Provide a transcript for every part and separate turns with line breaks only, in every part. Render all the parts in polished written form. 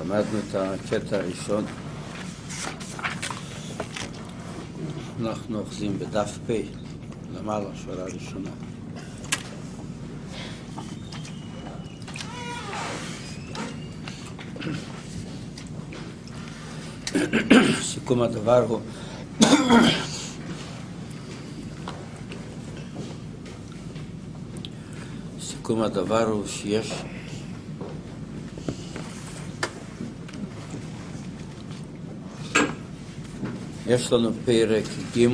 למדנו את הקטע הראשון. אנחנו אוחזים בדף פ' למעלה, שורה ראשונה. סיכום הדבר הוא שיש לנו פרק ג'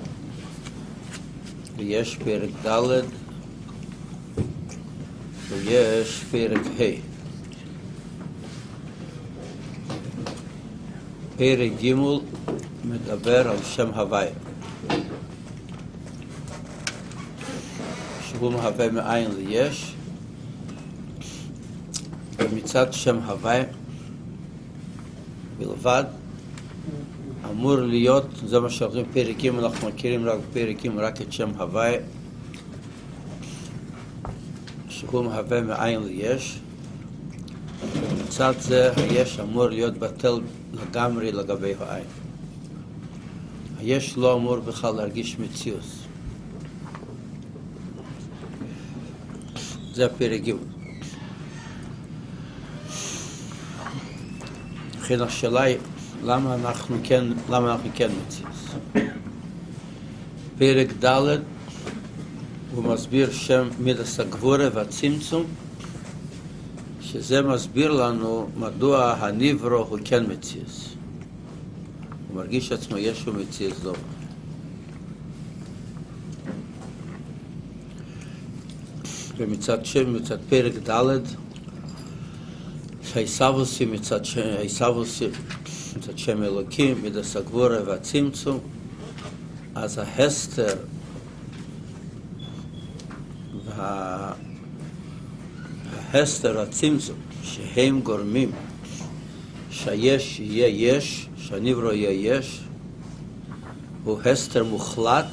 ויש פרק ד' ויש פרק ה'. פרק ג' מדבר על שם הוויה, שהוא מהווה מאין ליש, ומצד שם הוויה בלבד אמור להיות, זה מה שאומרים פרק ג', אנחנו מכירים רק פרק ג' רק את שם הוויה, שהוא מהווה מאין ליש. מצד זה היש אמור להיות בטל לגמרי לגבי העין. היש לא אמור בכלל להרגיש מציאות. זה הפרק ג'. לכן השאלה היא למה אנחנו כן מציאות. פרק ד' הוא מסביר שם מידס הגבורה והצמצום, שזה מסביר לנו מדוע הנברו הוא כן מציאס. הוא מרגיש עצמו ישו מציאס לא. ומצד פרק ד' שהיסבוסי מצד שם אלוקים, מידס הגבורה והצמצום, אז ההסתר ההסתר הצמצום שהם גורמים שהיש יהיה יש, שהנברו יהיה יש, הוא הסתר מוחלט,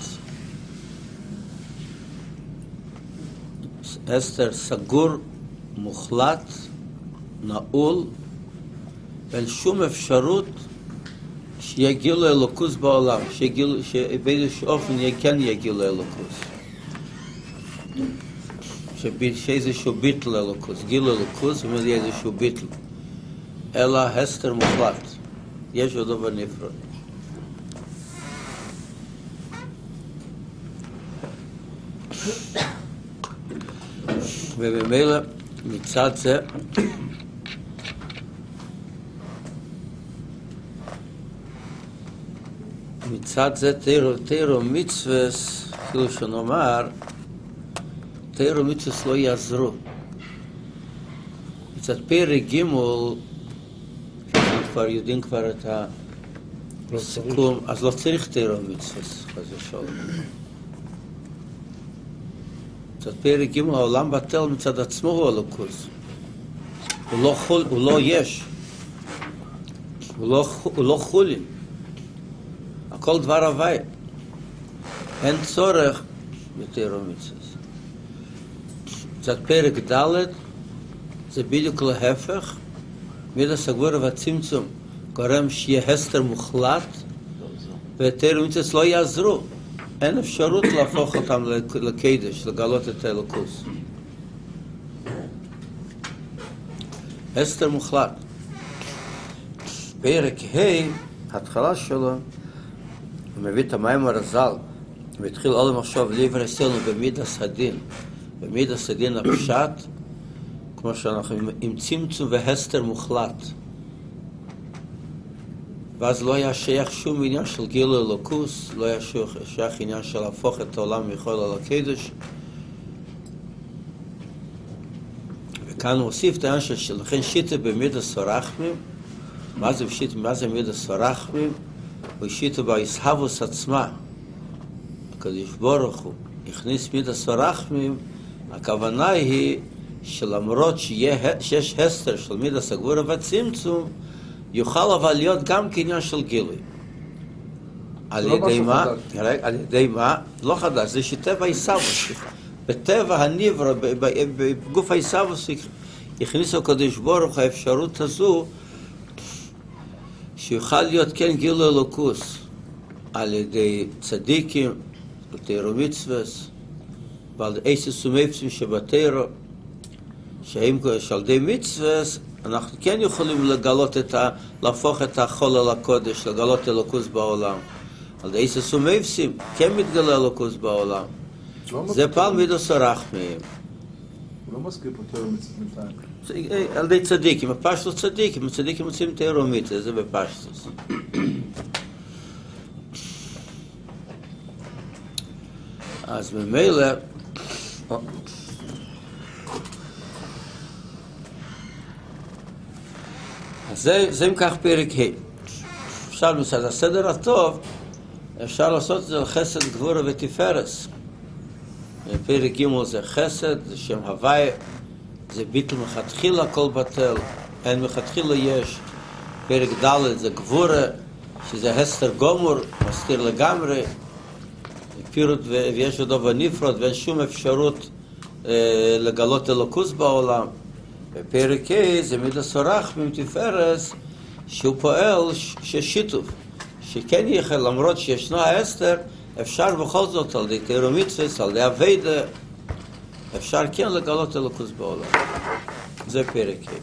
הסתר סגור מוחלט, נעול, אין שום אפשרות שיהיה גילוי אלוקוס בעולם, שבאיזשהו אופן כן יהיה גילוי אלוקוס, שאיזשהו ביטל אלוקוס, גילוי אלוקוס ומילא איזשהו ביטל, אלא הסתר מוחלט, יש עוד דבר נפרד. ובמילא מצד זה תירו מצווס, אפילו שנאמר תירו מצווס לא יעזרו. מצד פרק ג' כבר יודעים כבר את הסיכום, אז לא צריך תירו מצווס, חס ושלום. מצד פרק ג' העולם בטל מצד עצמו הוא אלוקוס, הוא לא יש, הוא לא חולין, הכל דבר הוויה, אין צורך בתירו מצווס. מצד פרק ד' זה בדיוק להפך, מידס הגבורה והצמצום גורם שיהיה הסתר מוחלט, ותירו מצווס לא יעזרו, אין אפשרות להפוך אותם לקדש, לגלות את האלוקוס. הסתר מוחלט. פרק ה', התחלה שלו, הוא מביא את המים הרזל, והתחיל עולם עכשיו להיברסלנו במידס הדין. במידס הדין הפשט, כמו שאנחנו עם צמצום והסתר מוחלט. ואז לא היה שייך שום עניין של גילוי אלוקוס, לא היה שייך עניין של להפוך את העולם מחול על הקדש. וכאן הוא הוסיף את העניין שלכן שיטה במידס הרחמים. מה זה מידס הרחמים? הוא שיטה בהסהבוס עצמה. הקדוש ברוך הוא הכניס מידס הרחמים, הכוונה היא שלמרות שיש הסתר של מידס הגבורה והצמצום, יוכל אבל להיות גם כעניין של גילוי. על ידי מה? לא חדש, זה שטבע היסבוס. בטבע הנברו, בגוף היסבוס, הכניסו הקדוש ברוך האפשרות הזו שיוכל להיות כן גילוי אלוקוס על ידי צדיקים, על תירו מצווס, ועל עשס ומפצים שבתירו, שהם שעל ידי מצווס, אנחנו כן יכולים לגלות להפוך את החול על הקודש, לגלות אלוקוס בעולם. על ידי עשס ומפצים, כן מתגלה אלוקוס בעולם. זה פעל מידוס הרחמים.
הוא לא מזכיר פה תירו מצווס בינתיים.
על ידי צדיקים, הפשטוס צדיקים, הצדיקים מוצאים תירו מצווס, זה בפשטוס. אז ממילא, זה אם כך פרק ה'. אפשר מצד הסדר הטוב, אפשר לעשות את זה על חסד, גבורה ותפארס. פרק ג' זה חסד, זה שם הוואי, זה ביטל מלכתחילה כל בטל, אין מלכתחילה יש. פרק ד' זה גבורה, שזה הסתר גומור, מסתיר לגמרי, פירוט ויש עוד דבר נפרד, ואין שום אפשרות לגלות אלוקוס בעולם. בפרק ה' זה מידס הרחמים תפארס, שהוא פועל ששיתוף, שכן יחל, למרות שישנו האסתר, אפשר בכל זאת על ידי תירו מצווס, על ידי אביידה, אפשר כן לגלות אלוקוס בעולם. זה פרק ה'.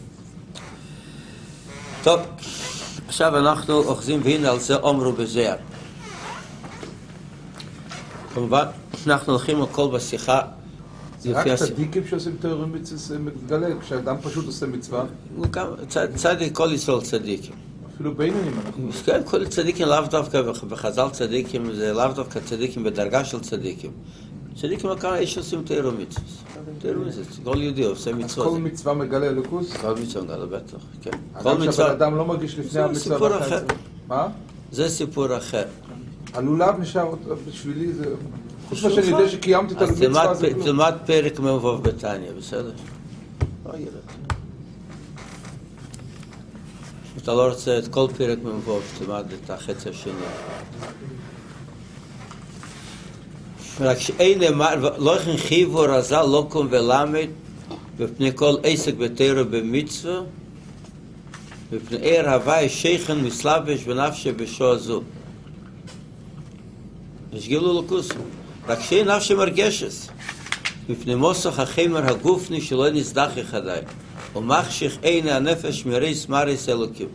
טוב, עכשיו אנחנו אוחזים, והנה על זה אומרו בזוהר. כמובן, אנחנו הולכים על כל בשיחה.
זה רק צדיקים שעושים תירו מצווס מתגלה, כשאדם פשוט עושה מצווה?
צדיק, כל ישראל צדיקים.
אפילו בינונים אנחנו...
כן, כל צדיקים לאו דווקא, בחז"ל צדיקים, זה לאו דווקא צדיקים בדרגה של צדיקים. צדיקים הכוונה איש עושים תירו מצווס. תירו מצווס, כל יהודי עושה מצווה.
אז כל מצווה מגלה אלוקוס?
כל מצווה מגלה, בטח, כן.
אדם שהאדם לא מרגיש לפני המצווה.
זה סיפור אחר.
מה?
זה סיפור אחר.
הלולב נשאר בשבילי, זה... חוץ מה שאני יודע שקיימתי את המצווה זה כלום.
אז תלמד פרק מבוא בתניא, בסדר? אתה לא רוצה את כל פרק מבוא, תלמד את החצי השני. רק שאין לא יכן חיבו רזה לא קום ולמד בפני כל עסק בתירו במצווה בפני עיר הוואי שייכן מסלבש ונפשה בשוע זו. יש גילו לקוס. רק שאין נפשה מרגשס בפני מוסך החמר הגופני שלא נסדח יחדי ומחשיך עיני הנפש מריס מריס אלוקים.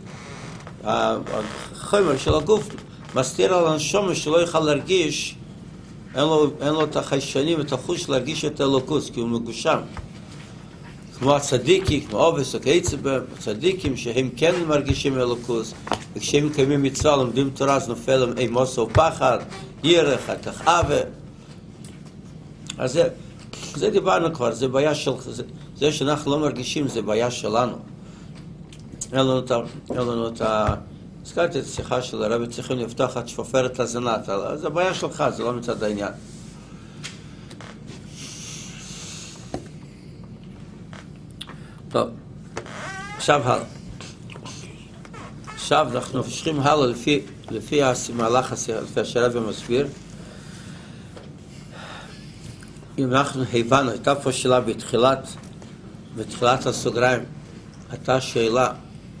החמר של הגוף מסתיר על הנשום שלא יוכל להרגיש, אין לו את החיישנים, את החוש להרגיש את אלוקוס, כי הוא מגושם. כמו הצדיקים, כמו אובס או קייצבה, הצדיקים שהם כן מרגישים אלוקוס, וכשהם מקיימים מצווה, לומדים תורה, אז נופל להם אימוס או פחד, ירח, תחאווה. אז זה דיברנו כבר, זה בעיה של... זה שאנחנו לא מרגישים, זה בעיה שלנו. אין לנו את ה... הזכרתי את השיחה של הרבי, צריכים לפתוח את שופרת הזנת, זה הבעיה שלך, זה לא מצד העניין. טוב, עכשיו הלאה. עכשיו אנחנו ממשיכים הלאה לפי המהלך, לפי שהרבי מסביר. אם אנחנו הבנו, הייתה פה שאלה בתחילת הסוגריים, הייתה שאלה,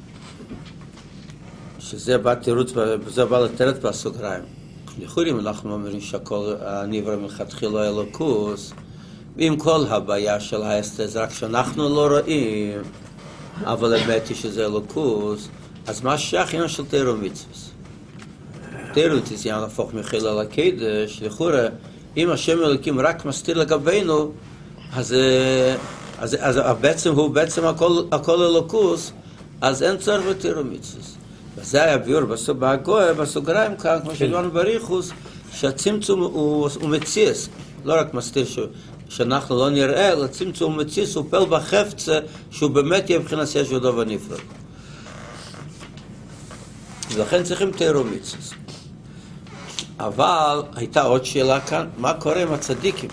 שזה בא תירוץ, וזה בא לתרת בסוגריים. לכאורה אם אנחנו אומרים שהכל הנברא מלכתחילה אלוקוס, ועם כל הבעיה של האסתר, זה רק שאנחנו לא רואים, אבל האמת היא שזה אלוקוס, אז מה שייך עניין של תירו מצווס? תירו מצווס יען להפוך מחיל על הקדש, לכאורה, אם השם אלוקים רק מסתיר לגבינו, אז בעצם הוא בעצם הכל אלוקוס, אז אין צורך בתירו מצווס. וזה היה ביור בסוגריים כאן, כמו שדיברנו בריחוס, שהצמצום הוא מציאס, לא רק מסתיר שאנחנו לא נראה, אלא צמצום הוא מציאס, הוא פועל בחפצה, שהוא באמת יהיה מבחינת יש ודוב הנפרד. ולכן צריכים תירו מצווס. אבל הייתה עוד שאלה כאן, מה קורה עם הצדיקים?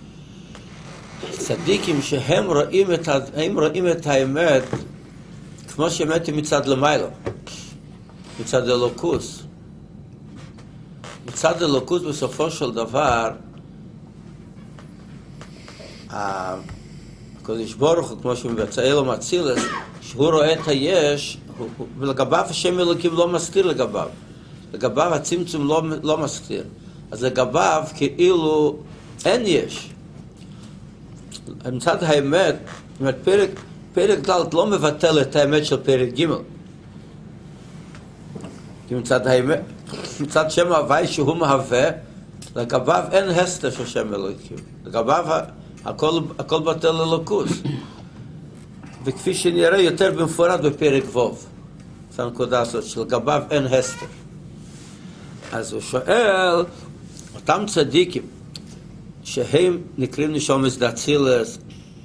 צדיקים שהם רואים את האמת, כמו שהאמת היא מצד למעלה. מצד אלוקוס. מצד אלוקוס בסופו של דבר, הקדוש ברוך הוא, כמו שהוא מבצע לו מצילס, כשהוא רואה את היש, ולגביו השם אלוקים לא מסתיר לגביו. לגביו הצמצום לא מסתיר. אז לגביו כאילו אין יש. מצד האמת, פרק ד' לא מבטל את האמת של פרק ג'. כי מצד האמת, מצד שם ההווי שהוא מהווה, לגביו אין הסתר של שם אלוקים. לגביו הכל בטל אלוקוס. וכפי שנראה יותר במפורט בפרק ו'. זו הנקודה הזאת שלגביו אין הסתר. אז הוא שואל, אותם צדיקים שהם נקראים נשומת דאצילס,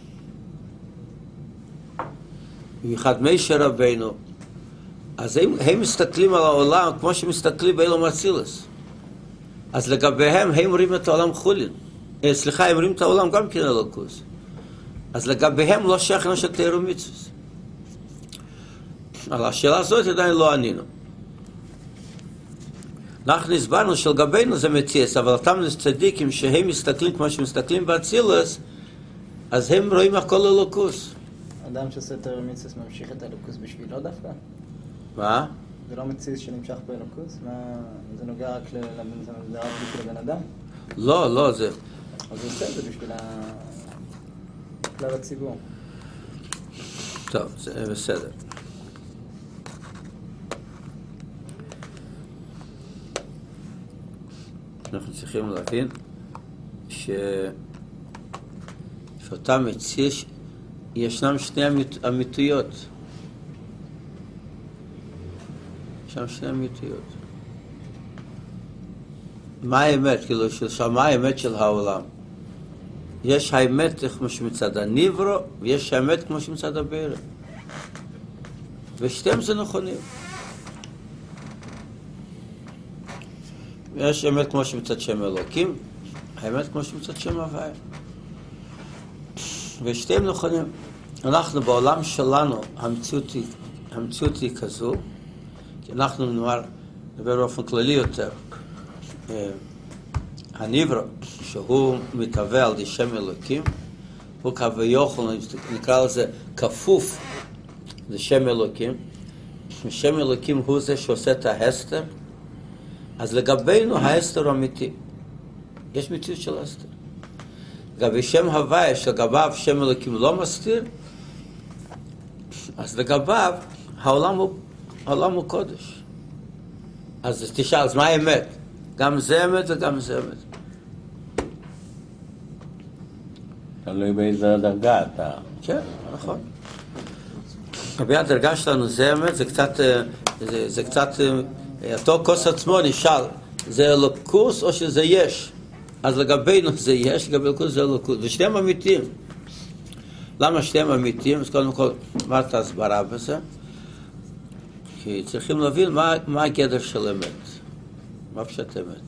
במיוחד משה רבינו, אז הם מסתכלים על העולם כמו שמסתכלים באילום אצילס. אז לגביהם הם רואים את העולם חולין. הם רואים את העולם גם כן אלוקוס. אז לגביהם לא שייך לנו של תורה ומצוות. על השאלה הזאת עדיין לא ענינו. אנחנו הסברנו שלגבינו זה מציאס, אבל אותם צדיקים שהם מסתכלים כמו שמסתכלים באצילס, אז הם רואים הכל אלוקוס.
אדם שעושה תורה ומצוות ממשיך את האלוקוס בשבילו דווקא?
מה?
זה לא מציאס שנמשך באלוקוס? זה נוגע רק בשביל הבן אדם?
לא, זה...
אז זה עושה את זה בשביל כלל הציבור.
טוב, זה בסדר. אנחנו צריכים להבין שאותם מציאס ישנם שני אמיתויות. ישנם שני אמיתויות. מה האמת? כאילו, מה האמת של העולם? יש האמת כמו שמצד הניברו, ויש האמת כמו שמצד הבאר. ושתיהם זה נכונים. יש אמת כמו שמצד שם אלוקים, האמת כמו שמצד שם הוואי. ושתיהם נכונים. אנחנו בעולם שלנו, המציאות היא כזו, כי אנחנו נדבר באופן כללי יותר, הניברו, שהוא מתהווה על ידי שם אלוקים, הוא כביכול, נקרא לזה כפוף לשם אלוקים, ושם אלוקים הוא זה שעושה את ההסתר, אז לגבינו ההסתר אמיתי. יש מציאות של הסתר. לגבי שם הוואי, שלגביו שם אלוקים לא מסתיר, אז לגביו העולם הוא קודש. אז תשאל, אז מה האמת? גם זה אמת וגם זה אמת.
תלוי באיזה דרגה אתה...
כן, נכון. לגבי הדרגה שלנו זה אמת, זה קצת אותו כוס עצמו נשאל, זה אלוקוס או שזה יש? אז לגבינו זה יש, לגבי אלוקוס זה אלוקוס. ושניהם אמיתיים. למה שניהם אמיתיים? אז קודם כל, מה את ההסברה בזה? כי צריכים להבין מה הגדר של אמת. מה פשוט אמת?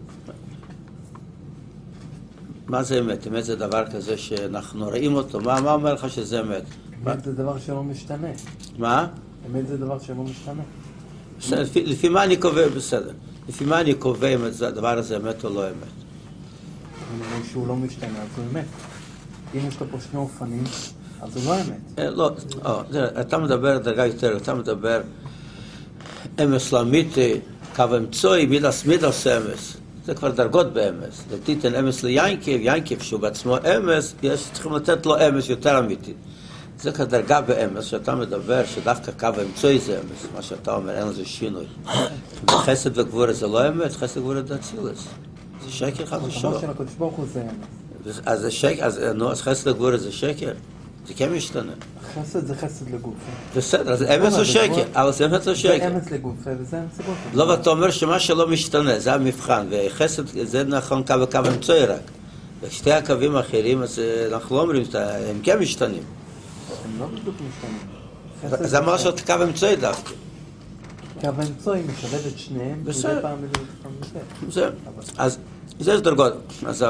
מה זה אמת? אמת זה דבר כזה שאנחנו רואים אותו. מה אומר לך שזה אמת?
אמת זה דבר שלא משתנה.
מה?
אמת זה דבר שלא משתנה.
בסדר, לפי מה אני קובע? בסדר. לפי מה אני קובע אם הדבר הזה אמת או לא אמת?
אני אומר שהוא לא משתנה, אז הוא אמת. אם יש לו פה שני אופנים, אז הוא לא אמת.
לא, אתה מדבר דרגה יותר, אתה מדבר אמס לאמיתי, קו אמצוי, מידס אמס. זה כבר דרגות באמס. תיתן אמס ליינקב שהוא בעצמו אמס, צריכים לתת לו אמס יותר אמיתי. זה כדרגה באמס, שאתה מדבר שדווקא קו אמצוי זה אמס, מה שאתה אומר, אין לזה שינוי. חסד וגבורה זה לא אמס, חסד וגבורה זה אצילס. זה שקר חד ושלום.
כמו של הקדוש ברוך הוא זה אמס.
אז זה שקר, אז חסד וגבורה זה שקר? זה כן משתנה.
חסד זה חסד לגופה.
בסדר, אז אמס או שקר, אבל זה אמס או שקר.
זה אמס לגופה וזה אמס לגופה.
לא, ואתה אומר שמה שלא משתנה, זה המבחן, וחסד זה נכון קו אמצוי רק. ושתי הקווים האחרים, אז אנחנו לא אומרים, הם כן משתנים.
הם לא בדיוק משתנים.
זה אמר שאתה קו אמצוי דווקא.
קו אמצוי משלב את שניהם,
בסדר.
וזה פעם
זה. אז זה דרגות. אז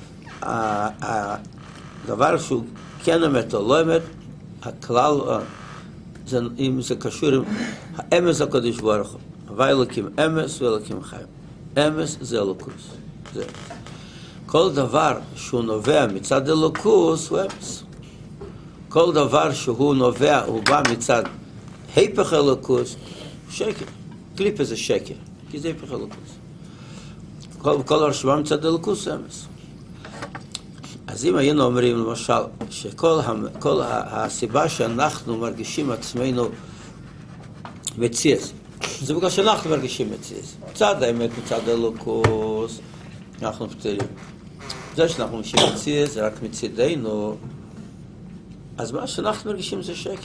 הדבר שהוא כן אמת או לא אמת, הכלל, אם זה קשור עם האמס הקדוש ברוך הוא. הווי אלוקים אמס ואלוקים חיים. אמס זה אלוקוס. זה. כל דבר שהוא נובע מצד אלוקוס הוא אמס. כל דבר שהוא נובע, הוא בא מצד היפך אלוקוס, שקר. קליפה זה שקר, כי זה היפך אלוקוס. כל דבר שבא מצד אלוקוס אמס. אז אם היינו אומרים למשל שכל הסיבה שאנחנו מרגישים עצמנו מציאס, זה בגלל שאנחנו מרגישים מציאס. מצד האמת, מצד אלוקוס, אנחנו פתרים. זה שאנחנו מרגישים מציאס, זה רק מצידנו, אז מה שאנחנו מרגישים זה שקר.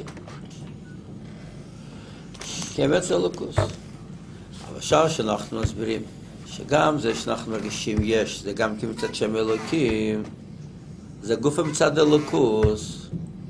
כי האמת זה אלוקוס. אבל עכשיו שאנחנו מסבירים שגם זה שאנחנו מרגישים יש, זה גם כמצד שם אלוקים, זה גוף מצד אלוקוס.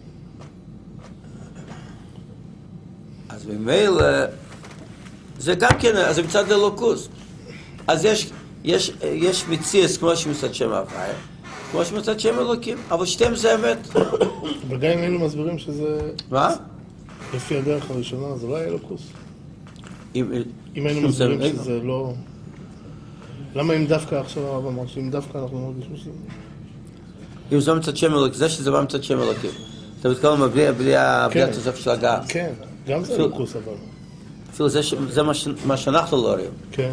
אז ממילא, זה גם כן, אז זה מצד אלוקוס. אז יש מציאס כמו שמצד שם הוויה, כמו שמצד שם אלוקים, אבל שתיהם זה אמת.
אבל גם אם היינו מסבירים שזה...
מה?
לפי הדרך הראשונה, זה לא היה אלוקוס.
אם
היינו מסבירים שזה לא... למה אם דווקא עכשיו הרב אמר שאם דווקא אנחנו מרגישים שזה...
אם זה מצד שם אלוקים, זה שזה בא מצד שם אלוקים. אתה מתכוון בלי התוסף של הגעה.
כן, גם זה אלוקוס אבל.
אפילו זה מה שאנחנו לא רואים.
כן.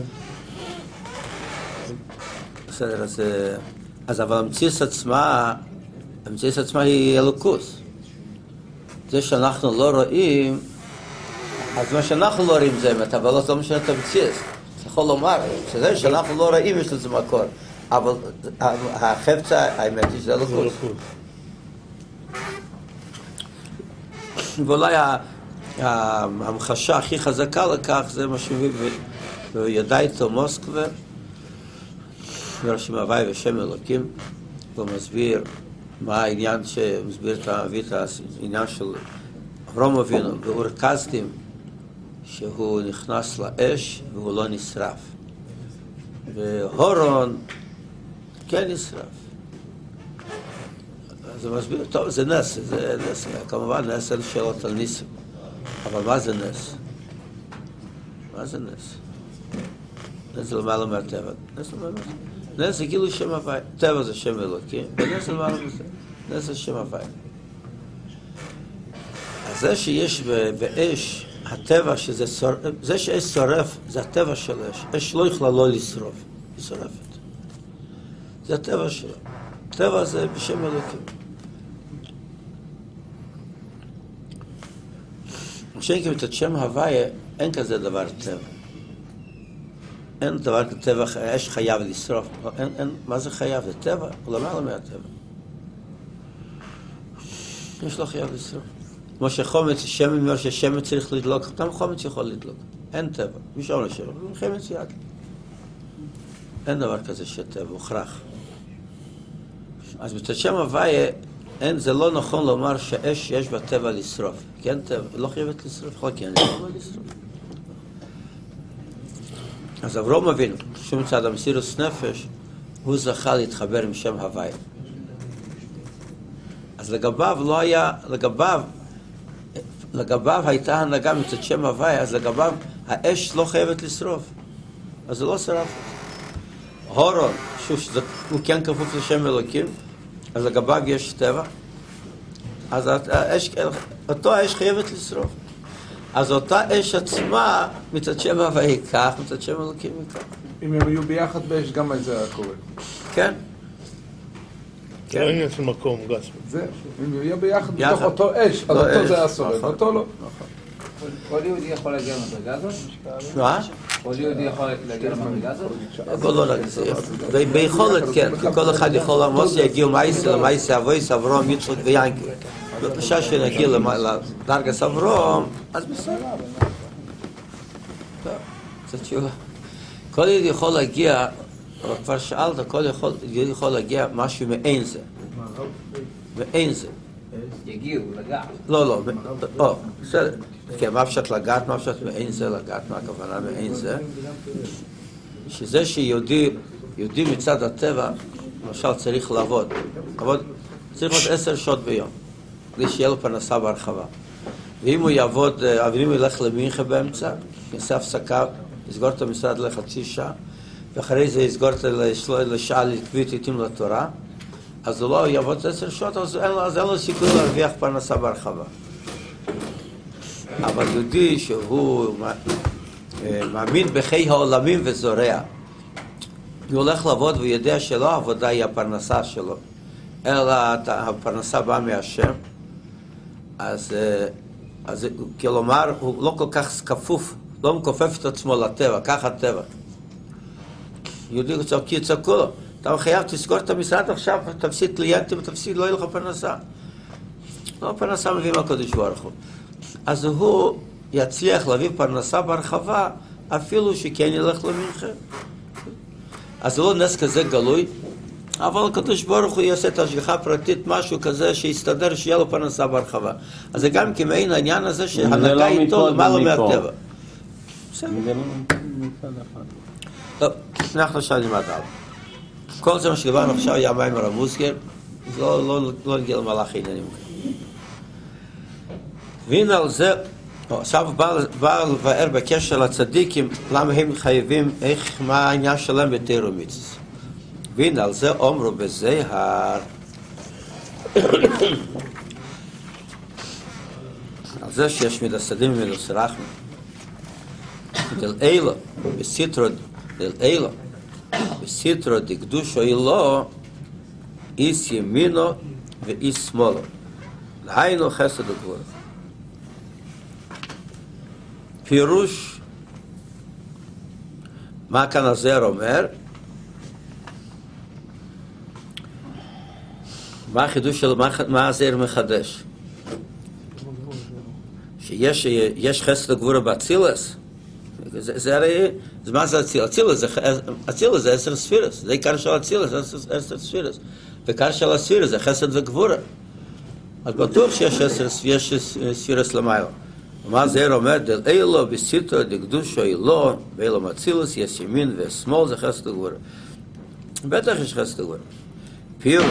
בסדר, אז אבל המציאות עצמה היא אלוקוס. זה שאנחנו לא רואים, אז מה שאנחנו לא רואים זה אמת, אבל לא משנה את המציאות. אתה יכול לומר שזה שאנחנו לא רואים יש לזה מקור, אבל החפצה, האמת היא שזה אלוקוס. ואולי המחשה הכי חזקה לכך זה מה שמביא וידע איתו מוסקבה, שם הוואי ושם אלוקים, והוא מסביר מה העניין שמסביר את העניין של אברהם אבינו באור כסדים, שהוא נכנס לאש והוא לא נשרף, והורון כן נשרף. אז הוא מסביר, טוב, זה נס, כמובן נס אין שאלות על ניסים, אבל מה זה נס? מה זה נס? נס זה למעלה מהטבע. נס זה כאילו שם הוואי. טבע זה שם אלוקים, ונס זה למעלה מזה. נס זה שם הוואי. אז זה שיש באש, הטבע שזה שורף, זה שאש שורף, זה הטבע של אש. אש לא יכולה לא לשרוף, היא שורפת. זה הטבע שלה. טבע זה בשם אלוקים. כשאין כמת את שם הוואי, אין כזה דבר טבע. אין דבר כטבע, אש חייב לשרוף. מה זה חייב? זה טבע? הוא למעלה מהטבע. יש לא חייב לשרוף. כמו שחומץ, שמן אומר ששמן צריך לדלוק, גם חומץ יכול לדלוק. אין טבע. מי שאומר לשרוף, זה חמץ יד. אין דבר כזה שטבע, הוכרח. אז מצד שם הוויה, זה לא נכון לומר שאש יש בטבע לשרוף. כי אין טבע, לא חייבת לשרוף, יכול כן לשרוף. אז אברהם אבינו, שמצד המסירות נפש, הוא זכה להתחבר עם שם הוויה. אז לגביו הייתה הנהגה מצד שם הוויה, אז לגביו האש לא חייבת לשרוף. אז זה לא שרף. הורון, הוא כן כפוף לשם אלוקים, אז לגביו יש טבע, אז אותו האש חייבת לשרוף. אז אותה אש עצמה, מצד שם הוויה ייקח, מצד שם אלוקים ייקח.
אם הם יהיו ביחד באש, גם על זה היה קורה.
כן.
זה לא עניין של מקום, גס.
זה, אם יהיו ביחד בתוך אותו אש, אז אותו זה היה שורד, אותו לא.
כל יהודי יכול להגיע למדרגה הזאת?
מה?
כל יהודי יכול להגיע למדרגה הזאת?
ביכולת, כן. כל אחד יכול לעמוד שיגיעו למעשה אבויס, אברהם, יצחק ויענקל. בשעה שנגיע לדרגת אברהם, אז בסדר. זו תשובה. כל יהודי יכול להגיע, כבר שאלת, כל יהודי יכול להגיע משהו מאין זה. מאין זה.
יגיעו, לגעת.
לא, בסדר. כן, מה אפשרת לגעת, מה אפשרת מאין זה לגעת, מה הכוונה מאין זה? שזה שיהודי מצד הטבע, למשל צריך לעבוד. צריך עוד 10 שעות ביום, כדי שיהיה לו פרנסה בהרחבה. ואם הוא יעבוד, אבל אם הוא ילך למינכה באמצע, יעשה הפסקה, יסגור את המשרד לחצי שעה, ואחרי זה יסגור לשעה לקביעות עיתים לתורה, אז הוא לא יעבוד 10 שעות, אז אין לו סיכוי להרוויח פרנסה בהרחבה. אבל יהודי שהוא מאמין בחיי העולמים וזורע, הוא הולך לעבוד ויודע שלא העבודה היא הפרנסה שלו, אלא הפרנסה באה מהשם, אז כלומר הוא לא כל כך כפוף, לא מכופף את עצמו לטבע, ככה הטבע. יהודי יצעקו לו, אתה חייב תסגור את המשרד עכשיו, תפסיד קליינטים, לא יהיה לך פרנסה. לא, פרנסה מביא מהקדוש ברוך הוא. אז הוא יצליח להביא פרנסה בהרחבה, אפילו שכן ילך למנחה. אז זה לא נס כזה גלוי, אבל הקדוש ברוך הוא יעשה את השגחה פרטית, משהו כזה שיסתדר שיהיה לו פרנסה בהרחבה. אז זה גם כמעין העניין הזה שהנהגה איתו למעלה מהטבע. בסדר. טוב, אנחנו עכשיו נלמד הלאה. כל זה מה שדיברנו עכשיו היה מים הרמוסגר, לא נגיע למהלך העניינים. והנה על זה, עכשיו בא לבאר בקשר לצדיקים, למה הם חייבים, מה העניין שלהם בתורה ומצוות. והנה על זה אומרו בזוהר, על זה שיש מידות סדין ומידות רחמים. דל אילו, בסיטרו דקדושו אילו, איס ימינו ואיס שמאלו. דהיינו חסד וגבורה. פירוש, מה כאן הזוהר אומר? מה החידוש של מה הזוהר מחדש? שיש חסד וגבורה באצילס. זה הרי, מה זה אצילס? אצילס זה 10 ספירס, זה עיקר של אצילס, 10 ספירס. ועיקר של הספירס זה חסד וגבורה. אז בטוח שיש 10 ספירס למעלה. מה זוהר אומר? דל אילו בסיטרו דקדושו אילו, באילו מאצילס יש ימין ושמאל, זה חסד וגבורה. בטח יש חסד וגבורה. פירוש,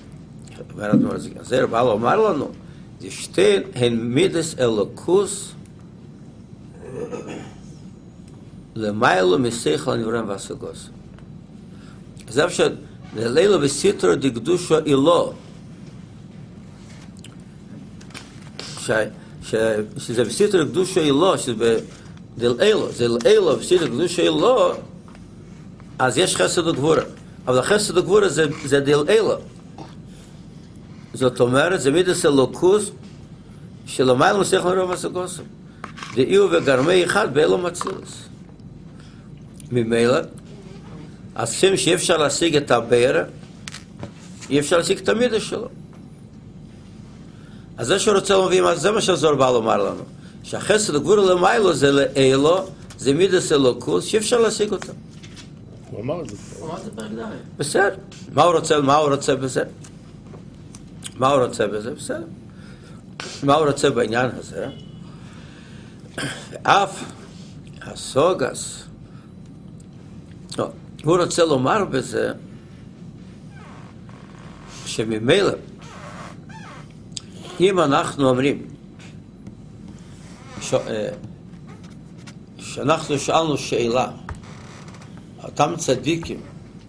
זוהר בא לומר לנו, שתיהן הן מידס אלוקוס למיילו משכל הנבראים והשגות. זה פשוט, דל אילו בסיטרו דקדושו אילו, שזה בסיטרו קדושו אילו, שזה דל אילו, זה אילו בסיטרו קדושו אילו, אז יש חסד וגבורה. אבל החסד וגבורה זה דל אילו. זאת אומרת, זה מידס אלוקוס שלמעלה משכל הנבראים והשגות. דאיהו וגרמי אחד באילו מצילס. ממילא, אז כשם שאי אפשר להשיג את הבאר, אי אפשר להשיג את המידס שלו. אז זה שרוצה להביא, זה מה שהזוהר בא לומר לנו, שהחסד וגבורה למיילו זה לאילו, זה מידס אלוקוס, שאי אפשר להשיג אותם.
הוא אמר את זה.
הוא אמר את זה פרק ד'. בסדר. מה הוא רוצה בזה? בסדר. מה הוא רוצה בעניין הזה? אף הסוגס, הוא רוצה לומר בזה, שממילא, אם אנחנו אומרים שאנחנו שאלנו שאלה, אותם צדיקים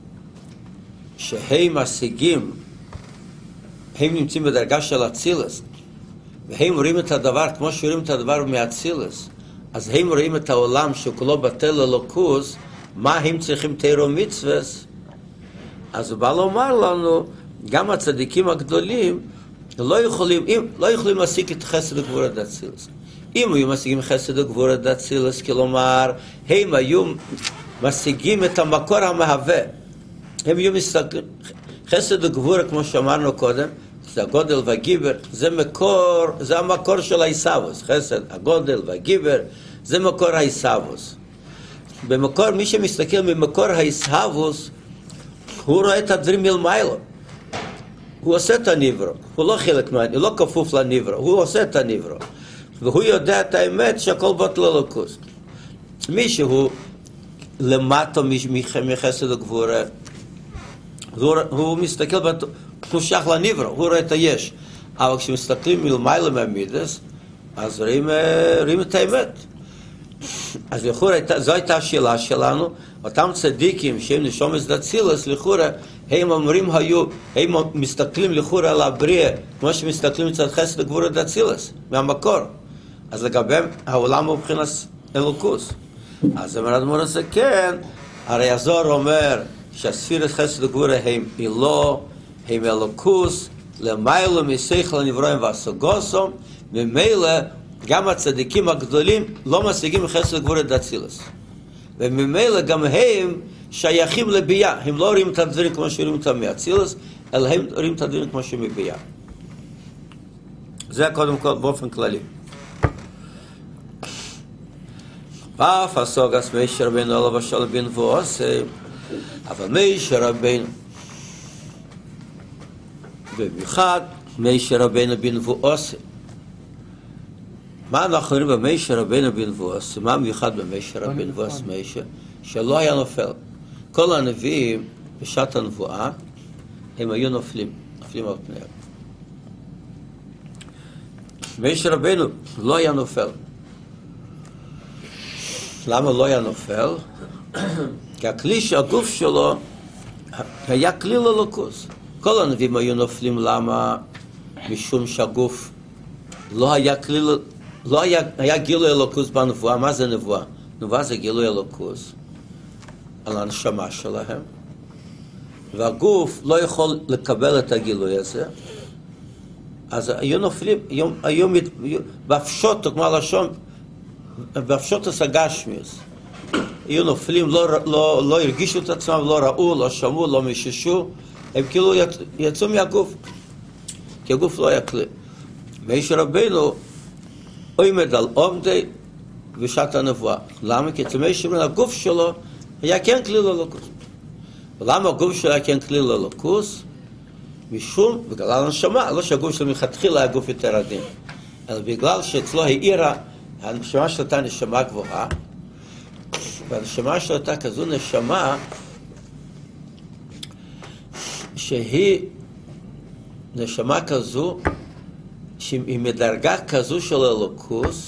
שהם משיגים, הם נמצאים בדרגה של אצילס, והם רואים את הדבר כמו שרואים את הדבר מאצילס, אז הם רואים את העולם שכולו בטל אלוקוס, מה הם צריכים תורה ומצוות. אז הוא בא לומר לנו, גם הצדיקים הגדולים לא יכולים להשיג את חסד וגבורה דאצילס. אם היו משיגים חסד וגבורה דאצילס, כלומר, הם היו משיגים את המקור המהווה. הם היו מסתכלים, חסד וגבורה, כמו שאמרנו קודם, זה הגודל והגיבר, זה המקור של העיסאוויס. חסד, הגודל והגיבר, זה מקור העיסאוויס. במקור, מי שמסתכל ממקור העיסאוויס, הוא רואה את הדברים מלמיילו. הוא עושה את הנברו, הוא לא חלק הוא לא כפוף לנברו, הוא עושה את הנברו. והוא יודע את האמת שהכל בטל אלוקוס. מי שהוא למטה מחסד וגבורה, הוא מסתכל, הוא שייך לנברו, הוא רואה את היש. אבל כשמסתכלים מלמעלה מהמידס, אז רואים את האמת. אז לכאורה, זו הייתה השאלה שלנו, אותם צדיקים שהם נשומת דאצילס, לכאורה, הם אומרים הם מסתכלים לכאורה על הבריאה, כמו שמסתכלים מצד חסד וגבורה דאצילס, מהמקור. אז לגביהם העולם הוא מבחינת אלוקוס. אז אומר האדמו"ר הזה, כן, הרי הזוהר אומר שהספירת חסד וגבורה הם אילו, הם אלוקוס, למיילו משכל הנברואים והסוגוסום, ממילא גם הצדיקים הגדולים לא משיגים חסד וגבורה דאצילס. וממילא גם הם שייכים לביאה, הם לא רואים את הדברים כמו שרואים אותם מאצילס, אלא הם רואים את הדברים כמו שמביאה. זה קודם כל באופן כללי. ואף הסוגס משה רבינו עליו השלום בנבואסי, אבל משה רבינו, במיוחד משה רבינו בנבואסי. מה אנחנו רואים במשה רבינו בנבואסי? מה מיוחד במשה רבינו בנבואסי משה? שלא היה נופל. כל הנביאים בשעת הנבואה הם היו נופלים על פניהם. משה רבינו לא היה נופל. למה לא היה נופל? כי הכלי שהגוף שלו היה כלי ללוקוס. כל הנביאים היו נופלים, למה? משום שהגוף לא היה כלי, לא היה גילוי אלוקוס בנבואה. מה זה נבואה? נבואה זה גילוי אלוקוס על הנשמה שלהם, והגוף לא יכול לקבל את הגילוי הזה, אז היו נופלים, היו בפשוטו, כמו הלשון, בפשוטו סגשמיוס, היו נופלים, לא הרגישו את עצמם, לא ראו, לא שמעו, לא מששו, הם כאילו יצאו מהגוף, כי הגוף לא היה כלי. משה רבינו עומד על עומדי בשעת הנבואה. למה? כי אצל משה רבינו הגוף שלו היה כן כלי ללוקוס. ולמה הגוף שלו היה כן כלי ללוקוס? משום, בגלל הנשמה, לא שהגוף שלו מלכתחילה היה גוף יותר עדין, אלא בגלל שאצלו העירה, הנשמה שלו הייתה נשמה גבוהה, והנשמה שלו הייתה כזו נשמה שהיא נשמה כזו שהיא מדרגה כזו של אלוקוס,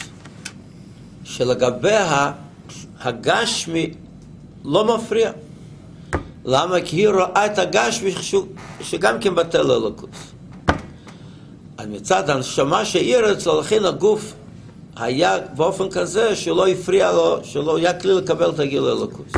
שלגביה הגשמי לא מפריע. למה? כי היא רואה את הגשמי שגם כן בטל אלוקוס. מצד הנשמה שהעירה אצלו, לכן הגוף היה באופן כזה שלא הפריע לו, שלא היה כלי לקבל את הגיל אלוקוס.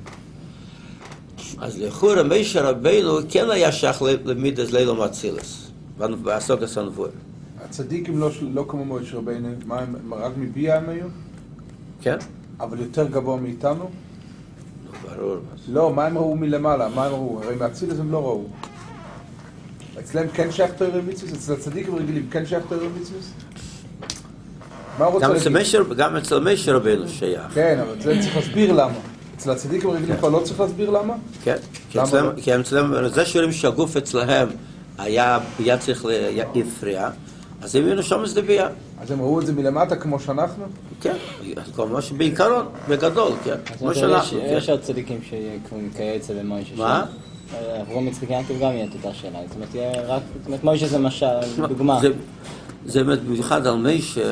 אז לכאורה משה רבינו כן היה שייך למידס לילום אצילס, בסוגס הנבואה.
הצדיקים לא כמו משה רבינו, מה הם רק מביאה הם היו?
כן.
אבל יותר גבוה מאיתנו?
ברור.
לא, מה הם ראו מלמעלה? מה הם ראו? הרי מאצילס הם לא ראו. אצלם כן שייך תורה ומצוות? אצל הצדיקים רגילים כן שייך תורה ומצוות? מה הוא רוצה להגיד?
גם אצל משה רבינו שייך.
כן, אבל זה צריך להסביר למה. אצל הצדיקים רגילים כבר לא צריך להסביר למה?
כן, כי אצלם, זה שאומרים שהגוף אצלהם היה צריך להפריע, אז הם הבינו שם זה ביאה.
אז הם ראו את זה מלמטה כמו שאנחנו?
כן, כמו שבעיקרון, בגדול, כן. כמו שאנחנו.
יש עוד צדיקים שיקייצה במוישה.
מה?
אברום יצחק יעקב גם יהיה את אותה שאלה. זאת אומרת, מוישה זה משל, דוגמה.
זה במיוחד על משה,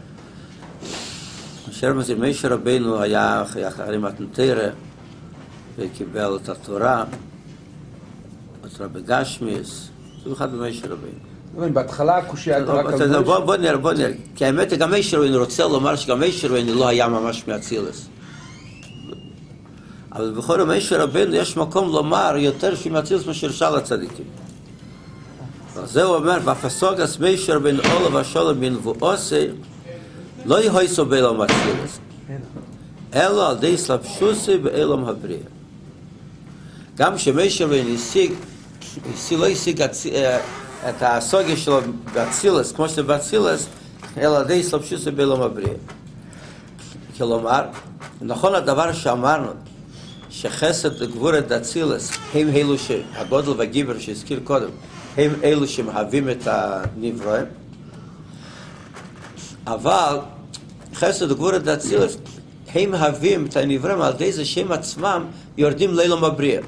משה רבינו היה אחרי מתנתרא, וקיבל את התורה, התורה בגשמיס, זה במיוחד במשה רבינו.
בהתחלה הקושי היה רק על משה.
בוא נראה, כי האמת גם משה רבינו רוצה לומר שגם משה רבינו לא היה ממש מאצילס. אבל בכל משה רבינו יש מקום לומר יותר שמאצילס מאשר שאר הצדיקים. זה הוא אומר, בפסוגס משה רבינו עולו והשלום בנבואסי, לא יהיסו באילום אצילס, אלא על די סלבשוסי באילום הבריאה. גם שמשה רבינו לא השיג את הסוגיה שלו באצילס, כמו שזה באצילס, אלא על די סלבשוסי באילום הבריאה. כלומר, נכון הדבר שאמרנו, שחסד וגבורת דאצילס הם אלו שהגודל והגיבר שהזכיר קודם, הם אלו שמהווים את הנברואים, אבל חסד וגבורת דאצילס הם מהווים את הנברואים על ידי זה שהם עצמם יורדים לאילום הבריאה.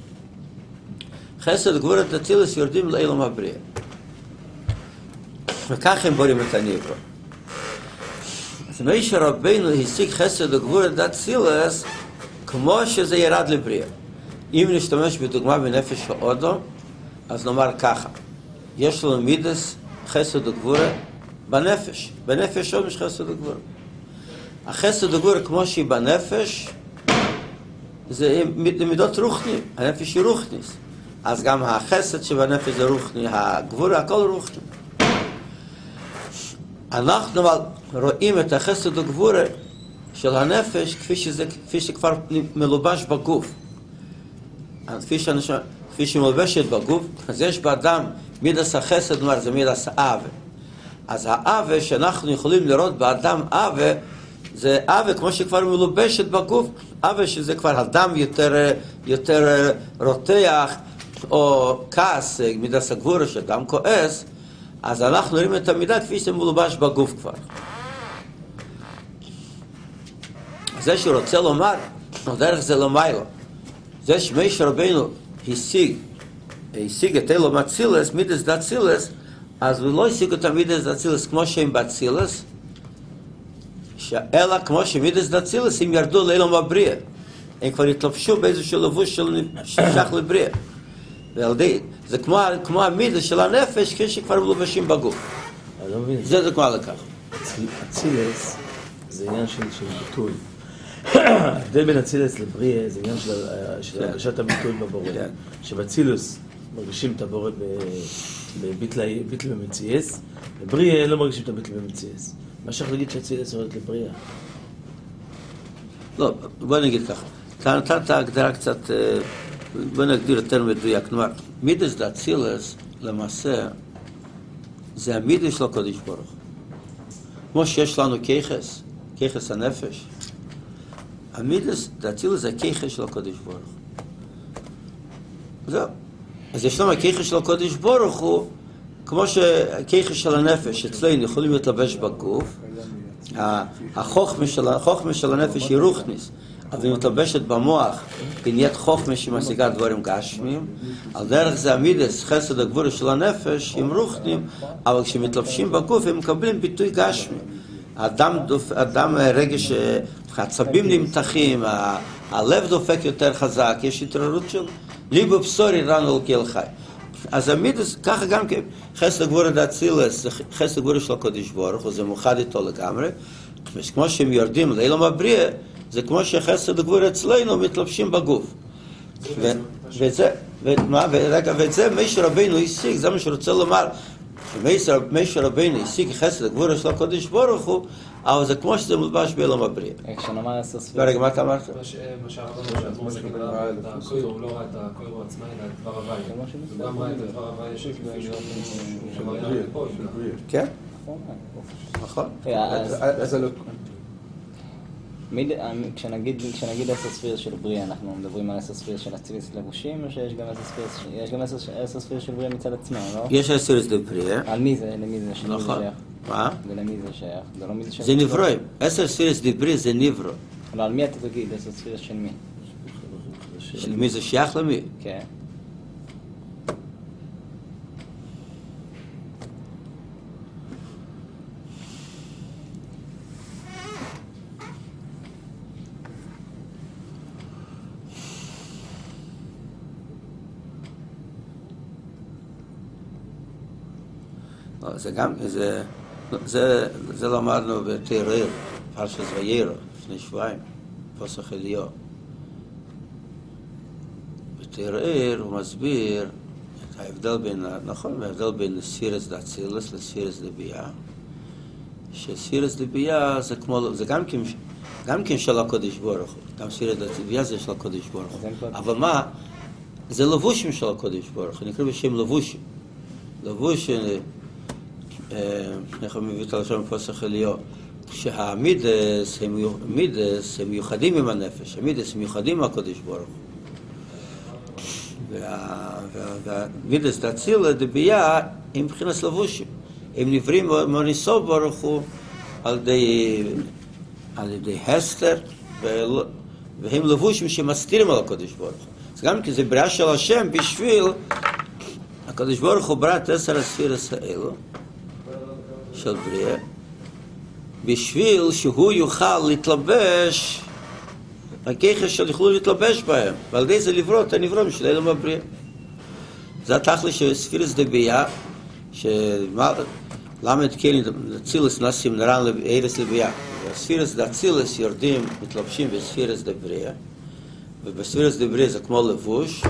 חסד וגבורת דאצילס יורדים לאילום הבריאה, וכך הם בוראים את הנברוא. אז משה רבינו השיג חסד וגבורה דאצילס כמו שזה ירד לבריאה. אם נשתמש בדוגמה בנפש האודו, אז נאמר ככה, יש לנו מידס חסד וגבורה בנפש. בנפש עוד יש חסד וגבורה. החסד וגבורה כמו שהיא בנפש, זה מידות רוחני, הנפש היא רוחניס. אז גם החסד שבנפש זה רוחני, הגבורה, הכל רוחני. אנחנו רואים את החסד וגבורה של הנפש כפי שכבר מלובש בגוף. כפי שמלובשת בגוף, אז יש באדם מידס החסד, כלומר זה מידס האווה. אז האווה שאנחנו יכולים לראות באדם אווה, זה אווה כמו שכבר מלובשת בגוף, אווה שזה כבר הדם יותר רותח, או כעס, מידס הגבורה שאדם כועס, אז אנחנו רואים את המידה כפי שזה מלובש בגוף כבר. זה שהוא רוצה לומר, דרך זה למיילו, זה שמשה רבינו השיג את אלו מצילס, מידס דאצילס, אז הוא לא השיג אותם מידס דאצילס כמו שהם באצילס, אלא כמו שמידס דאצילס הם ירדו לאלו מבריאה. הם כבר התלבשו באיזשהו לבוש ששייך לבריאה. זה כמו המידס של הנפש כשכבר מלובשים בגוף. זה כמו לכך.
אצילס זה עניין של ביטוי. ההבדל בין אצילס לבריאה זה עניין של הרגשת הביטוי בבורא. שבאצילוס מרגישים את הבורא בביטל במציאס, בבריאה לא מרגישים את הביטל במציאס. מה שייך להגיד שאצילס אומרת לבריאה?
לא, בוא נגיד ככה. נתת הגדרה קצת, בוא נגדיר יותר מדויק. כלומר, מידס דאצילס למעשה זה המידס של הקודש ברוך. כמו שיש לנו כיחס הנפש, המידס דאצילס זה הכיחס של הקודש ברוך. זהו. אז יש לנו הכיחס של הקודש ברוך הוא, כמו שהכיחס של הנפש אצלנו יכולים להתלבש בגוף, החוכמה של הנפש היא רוחניס, אבל היא מתלבשת במוח, היא נהיית חוכמה שמשיגה דברים גשמיים, על דרך זה המידס, חסד הגבורה של הנפש, הם רוחנים, אבל כשמתלבשים בגוף הם מקבלים ביטוי גשמי. האדם רגש, העצבים נמתחים, הלב דופק יותר חזק, יש התעוררות של ליבו בשורי רנו אלוקי חי. אז המידס, ככה גם חסד הגבורה דאצילס, זה חסד הגבורה של הקודש ברוך הוא, זה מאוחד איתו לגמרי. כמו שהם יורדים לאילום הבריאה, זה כמו שחסד הגבורה אצלנו מתלבשים בגוף. ואת זה משה רבינו השיג, זה מה שרוצה לומר. משה רבינו השיג חסד הגבורה של הקודש ברוך הוא, אבל זה כמו שזה מלבש באילום הבריאה.
כשנאמר 10 ספירות.
ורגע, מה אתה אמרת?
מה שהרבנו שעצמו זה כאילו את הקויר, הוא לא ראה את הקויר עצמה, אלא את דבר הוואי. הוא גם ראה את דבר הוואי שמראה לפה.
כן? נכון.
אז
כשנגיד 10 ספירות של בריאה, אנחנו מדברים על 10 ספירות של אצילס לבושים, או שיש גם 10 ספירות של בריאה מצד עצמם, לא?
יש 10 ספירות לבריאה.
על מי זה? למי זה שייך?
מה?
ולמי זה שייך? זה לא מי זה שייך?
זה נברואים. 10 ספירות לבריאה זה נברו.
אבל על מי אתה תגיד 10 ספירות של מי?
של מי זה שייך למי?
כן.
זה גם, זה למדנו בתריר, פרשת ויירו, לפני שבועיים, פסח אליהו. בתריר הוא מסביר את ההבדל בין, נכון, ההבדל בין ספירס דאצילס לספירס דבייה, שספירס דבייה זה כמו, זה גם כן של הקודש ברוך הוא, גם ספירס דבייה זה של הקודש ברוך הוא. אבל מה? זה לבושים של הקודש ברוך הוא, נקרא בשם לבושים. לבוש, איך הוא מביא את הלשון בפסח אליהו, שהמידס הם מיוחדים עם הנפש, המידס הם מיוחדים עם הקודש ברוך הוא. והמידס דאצילה דבייה הם מבחינת לבושים. הם נבראים מוניסו ברוך הוא על ידי הסתר, והם לבושים שמסתירים על הקודש ברוך הוא. אז גם כי זה בריאה של השם בשביל הקדוש ברוך הוא ברא את 10 הספירות האלו של בריאה, בשביל שהוא יוכל להתלבש, הכיחס שלו יוכלו להתלבש בהם, ועל ידי זה לברוא את הנברא של אילם הבריאה. זה התכלס של ספירס דבייה, למד כלים אצילס נשים נרן לארץ לבייה. הספירס דאצילס יורדים, מתלבשים בספירס דבריאה, ובספירס דבריאה זה כמו לבוש,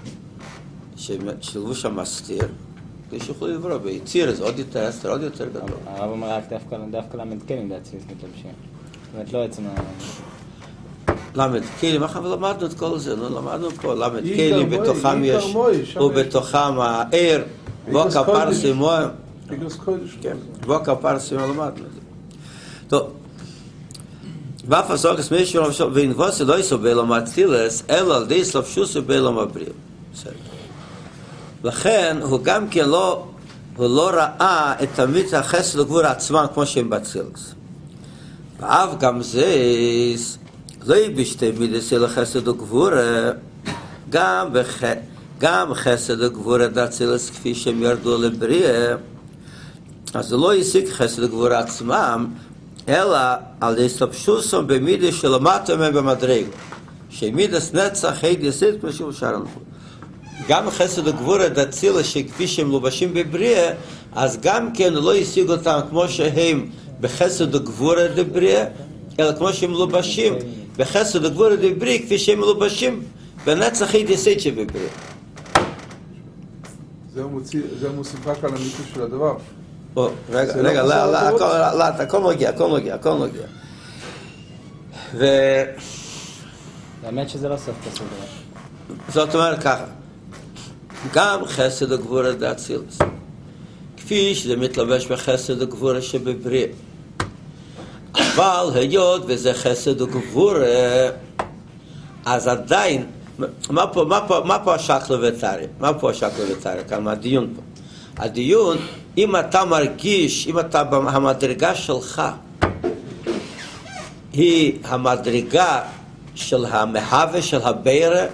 שלבוש המסתיר, שיוכלו לברוא ביציר, זה עוד יותר אסתר, עוד יותר גדול.
הרב אומר רק דווקא למד כלים דאצילס מתלבשים. זאת אומרת, לא עצם
למד כלים, אבל למדנו את כל זה, למדנו פה, למד כלים, בתוכם יש, ובתוכם הער, בוקה פרסים מוהם, בוקה פרסים למדנו את זה. טוב, ואף הסוגס מישהו ואינבוסי לא יסו באילום האצילס, אלא על די סלבשוסו באילום הבריאה. לכן הוא גם כן הוא לא ראה את תמיד החסד לגבור עצמם כמו שהם באצילס. ואף גם זה לא בשתי מידס אלא חסד וגבור, גם חסד וגבור דאצילס כפי שהם ירדו לבריאה, אז זה לא ישיג חסד וגבור עצמם, אלא על הסתבשוסם במידס שלמטה מהם במדרג, שמידס נצח היד יסיד כמו שהוא שר לנו. גם חסד וגבור דאצילס שכפי שהם לובשים בבריאה, אז גם כן לא ישיג אותם כמו שהם בחסד וגבור דבריאה, אלא כמו שהם לובשים בחסד וגבור דבריאה, כפי שהם לובשים בנצח היד יסיד שבבריאה.
זה מוסיף רק על המיתוס של הדבר.
רגע, לא, הכל נוגע.
האמת שזה לא סוף כסדר.
זאת אומרת ככה, גם חסד וגבור דאצילס, כפי שזה מתלבש בחסד וגבור שבבריאה, אבל היות וזה חסד וגבור, אז עדיין, מה פה השקלא וטריא? כאן הדיון פה. הדיון, אם אתה מרגיש, המדרגה שלך היא המדרגה של המהווה, של הבירה,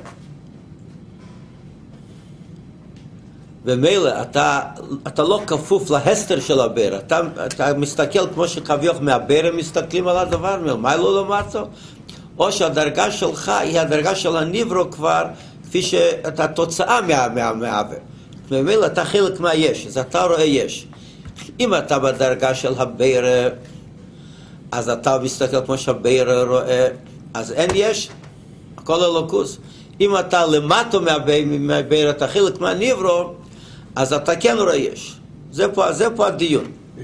ומילא אתה לא כפוף להסתר של הבירה, אתה מסתכל כמו שכביוך מהבירה מסתכלים על הדבר, מה לא למטה? או שהדרגה שלך היא הדרגה של הנברו כבר, כפי שאתה תוצאה מהמהווה. ומילא אתה חלק מהיש, אז אתה רואה יש. אם אתה בדרגה של הבירה, אז אתה מסתכל כמו שהבירה רואה, אז אין יש, הכל אלוקוס. אם אתה למטה מהבירה, אתה חלק מהנברו, אז אתה כן רואה יש. זה פה הדיון.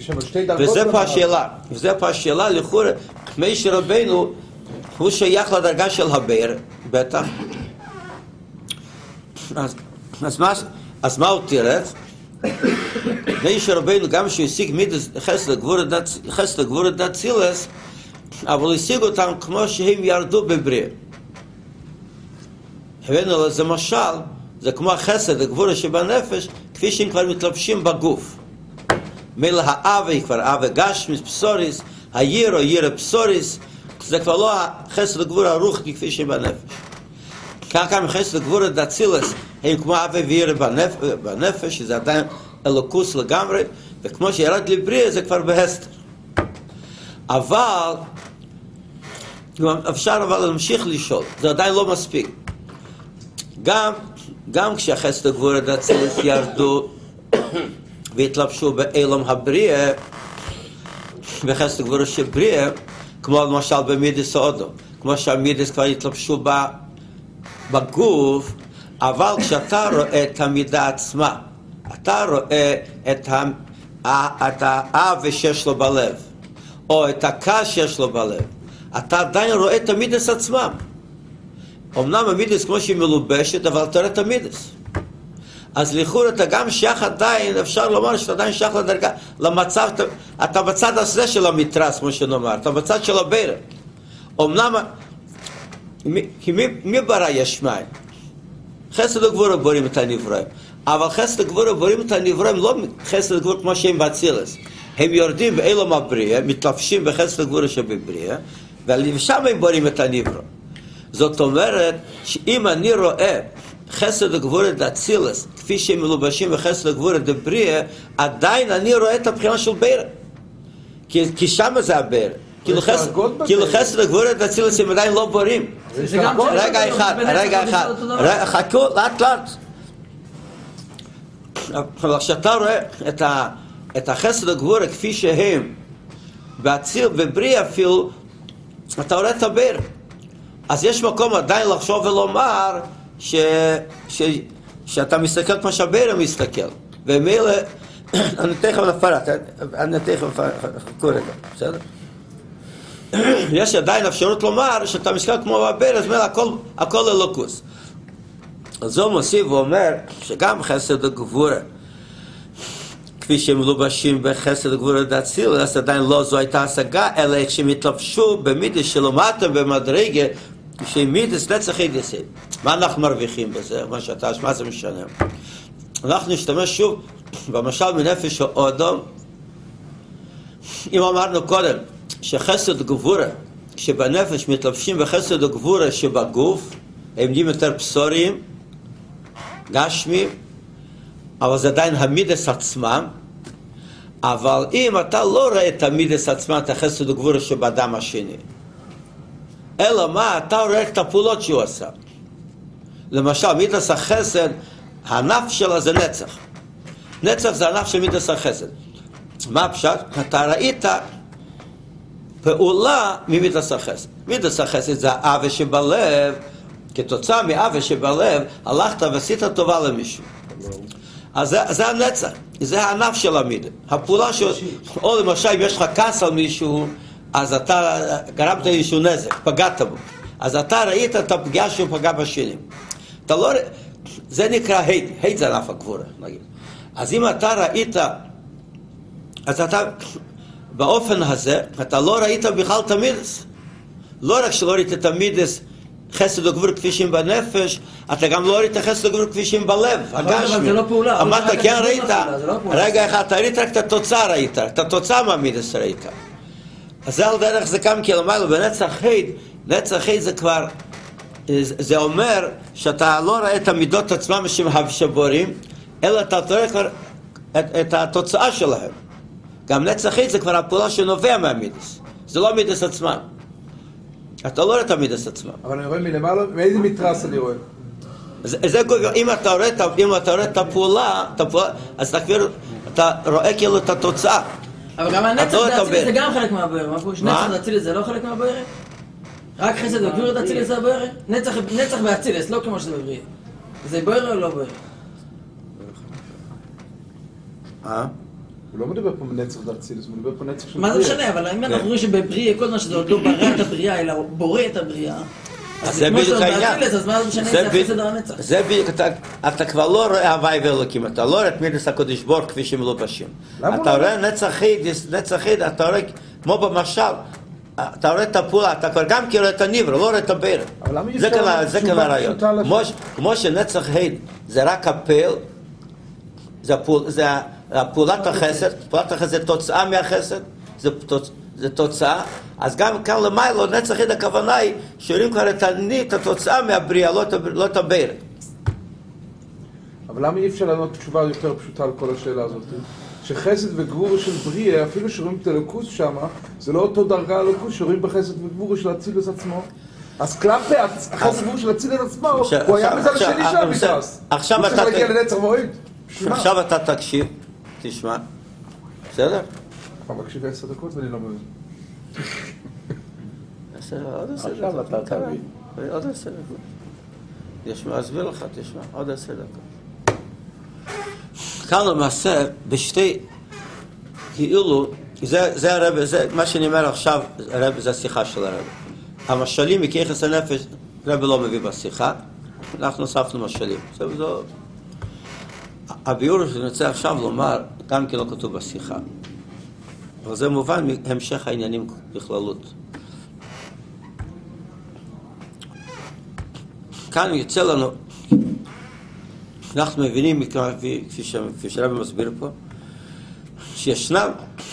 וזה פה השאלה לכאורה, משה רבנו, הוא שייך לדרגה של הבירה, בטח. אז מה הוא תירץ? משה רבנו, גם שהוא השיג מידס חסד לגבור דאצילס, אבל הוא השיג אותם כמו שהם ירדו בבריאה. הבאנו לזה משל, זה כמו החסד לגבור שבנפש, כפי שהם כבר מתלבשים בגוף. מילא האווה כבר אווה גשמיס, פסוריס, הירו ירא פסוריס, זה כבר לא החסד לגבור הרוחני כפי שהם בנפש. ככה מחסד לגבור דאצילס, הם כמו אווה וירא בנפש, שזה עדיין אלוקוס לגמרי, וכמו שירד לבריאה זה כבר בהסתר. אבל, אפשר להמשיך לשאול, זה עדיין לא מספיק. גם כשהחסד לגבור דאצילס ירדו והתלבשו באילום הבריאה, בחסד לגבור שבריאה, כמו למשל במידס האודו, כמו שהמידס כבר התלבשו בגוף, אבל כשאתה רואה את המידה עצמה, אתה רואה את האווה שיש לו בלב, או את הכעס שיש לו בלב, אתה עדיין רואה את המידס עצמם. אמנם המידס כמו שהיא מלובשת, אבל אתה רואה את המידס. אז לכאורה אתה גם שייך עדיין, אפשר לומר שאתה עדיין שייך לדרגה, למצב, אתה בצד הזה של המתרס, כמו שנאמר, אתה בצד של הבירה. אמנם, מי ברא יש מים? חסד וגבור בוראים את הנברואים. אבל חסד וגבור בוראים את הנברואים, לא חסד וגבור כמו שהם באצילס. הם יורדים באילום הבריאה, מתלבשים בחסד וגבור שבבריאה, ושם הם בוראים את הנברוא. זאת אומרת, שאם אני רואה חסד וגבור דאצילס, כפי שהם מלובשים בחסד וגבור דבריאה, עדיין אני רואה את הבחינה של בירה. כי שם זה הבאר. כאילו חסד הגבורת אצילס הם עדיין לא בורים. רגע אחד. חכו, לאט. אבל כשאתה רואה את החסד הגבורת כפי שהם, באציל ובריא אפילו, אתה רואה את הבאר. אז יש מקום עדיין לחשוב ולומר שאתה מסתכל כמו שהבאר מסתכל. ומילא, אני תכף נפרט, חכו רגע, בסדר? יש עדיין אפשרות לומר שאתה מסתכל כמו הבאר, אז מילא הכל אלוקוס. אז זו מוסיף ואומר שגם חסד הגבורה, כפי שהם מלובשים בחסד הגבורה דאצילס, עדיין לא זו הייתה השגה, אלא כשהם התלבשו במידס שלמטה במדרגה, כשהם מידס נצח ידיסי. מה אנחנו מרוויחים בזה? מה זה משנה? אנחנו נשתמש שוב במשל מנפש האדם. אם אמרנו קודם שחסד גבורה, כשבנפש מתלבשים בחסד הגבורה שבגוף, הם נהיים יותר בשוריים, גשמיים, אבל זה עדיין המידס עצמם. אבל אם אתה לא רואה את המידס עצמם, את החסד הגבורה שבאדם השני, אלא מה? אתה רואה את הפעולות שהוא עשה. למשל, מידס החסד, הנפש שלה זה נצח. נצח זה הנפש של מידס החסד. מה פשט? אתה ראית פעולה ממידס החסד. מידס החסד זה האווה שבלב, כתוצאה מאווה שבלב, הלכת ועשית טובה למישהו. אז זה הנצח, זה הענף של המידה. הפעולה או למשל, אם יש לך כעס על מישהו, אז אתה גרמת איזשהו נזק, פגעת בו. אז אתה ראית את הפגיעה שהוא פגע בשני. אתה לא... זה נקרא הד, הד זה ענף הגבורה, נגיד. אז אם אתה ראית, אז אתה, באופן הזה, אתה לא ראית בכלל את המידס. לא רק שלא ראית את המידס, חסד הגבור כפי שהם בנפש, אתה גם לא ראית חסד הגבור כפי שהם בלב, הגשמי.
אבל זה לא פעולה.
אמרת, כן ראית, רגע אחד, אתה ראית רק את התוצאה ראית, את התוצאה מהמידס ראית. אז זה על דרך זה קם כלמעלה, בנצח חד, נצח חד זה כבר, זה אומר שאתה לא רואה את המידות עצמם שבורים, אלא אתה רואה כבר את התוצאה שלהם. גם נצח חד זה כבר הפעולה שנובע מהמידס, זה לא המידס עצמם. אתה לא רואה את המידס עצמם.
אבל אני רואה מלמעלה, מאיזה מתרס אני רואה?
אם אתה רואה את הפעולה, אז אתה רואה כאילו את התוצאה.
אבל גם הנצח דאצילס זה גם חלק מהבאר. נצח דאצילס זה לא חלק מהבאר? רק חסד וגבורה דאצילס זה הבאר? נצח באצילס, לא כמו שזה בבריא. זה באר או לא באר?
הוא לא מדבר פה נצח דאצילס, הוא מדבר פה נצח של
מה זה משנה? אבל אם אנחנו רואים שבבריא, כל מה שזה עוד לא ברא את הבריאה, אלא בורא את הבריאה,
אז זה בדיוק העניין.
אז מה זה משנה זה החסד או הנצח?
זה בדיוק, אתה כבר לא רואה הוואי ואלוקים, אתה לא רואה את מידס הקודש בור כפי שהם מלובשים. אתה רואה נצח חד, אתה רואה כמו במשל, אתה רואה את הפעולה, אתה כבר גם רואה את הניבר, לא רואה את הבאר. זה כאן הרעיון. כמו שנצח חד זה רק הפעל, זה פעולת החסד, פעולת החסד זה תוצאה מהחסד, זה תוצאה, אז גם כאן למיילו נצח חד הכוונה היא שרואים כבר את התוצאה מהבריאה, לא את הבאר.
אבל למה אי אפשר לענות תשובה יותר פשוטה על כל השאלה הזאת? שחסד וגבורה של בריאה, אפילו שרואים את הלוקוס שם, זה לא אותו דרגה הלוקוס שרואים בחסד וגבורה של אצילוס עצמו. אז כלפי החסד וגבורה של אצילוס עצמו, הוא היה בצד השני של המתרס. הוא צריך להגיע לנצח מועיד.
עכשיו אתה תקשיב, תשמע, בסדר?
אני מקשיב 10 דקות ואני לא מבין.
עוד 10 דקות. עכשיו אתה תבין. עוד 10 דקות. תשמע, אסביר לך, תשמע, עוד 10 דקות. כאן למעשה, בשתי, כאילו, זה הרב, זה מה שאני אומר עכשיו, הרב, זה השיחה של הרב. המשלים מכיחס הנפש, הרב לא מביא בשיחה, אנחנו הוספנו משלים. הביאור שאני רוצה עכשיו לומר, גם כי לא כתוב בשיחה. אבל זה מובן מהמשך העניינים בכללות. כאן יוצא לנו, אנחנו מבינים, כפי שהרבי מסביר פה, שישנם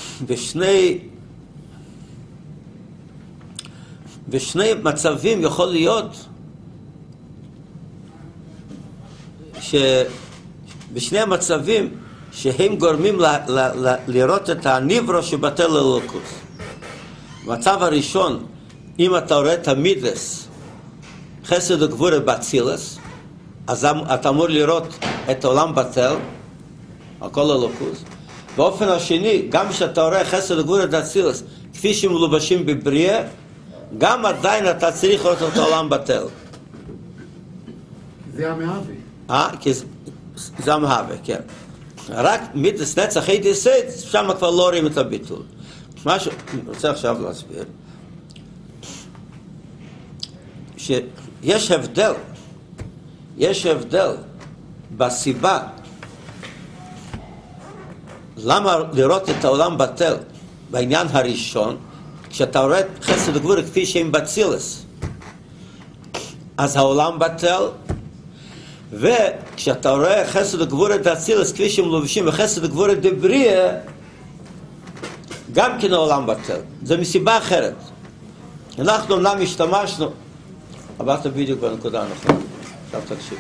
בשני מצבים יכול להיות שבשני המצבים שהם גורמים לראות את הניברו שבטל לאלוקות. במצב הראשון, אם אתה רואה את המידס, חסד וגבורה באצילס, אז אתה אמור לראות את העולם בטל, הכל אלוקות. באופן השני, גם כשאתה רואה חסד וגבורה באצילס, כפי שהם מלובשים בבריאה, גם עדיין אתה צריך לראות את העולם בטל.
זה המהווה.
כי זה המהווה, כן. רק מידס נצח הידיס, שם כבר לא רואים את הביטול. מה שאני רוצה עכשיו להסביר, שיש הבדל בסיבה למה לראות את העולם בטל בעניין הראשון, כשאתה רואה את חסד וגבורה כפי שהם באצילס, אז העולם בטל, וכשאתה רואה חסד וגבורה באצילס כפי שהם לובשים וחסד וגבורה בבריאה, גם כן העולם בטל. זה מסיבה אחרת. אנחנו אומנם השתמשנו, עברת בדיוק בנקודה הנכונה. עכשיו תקשיב.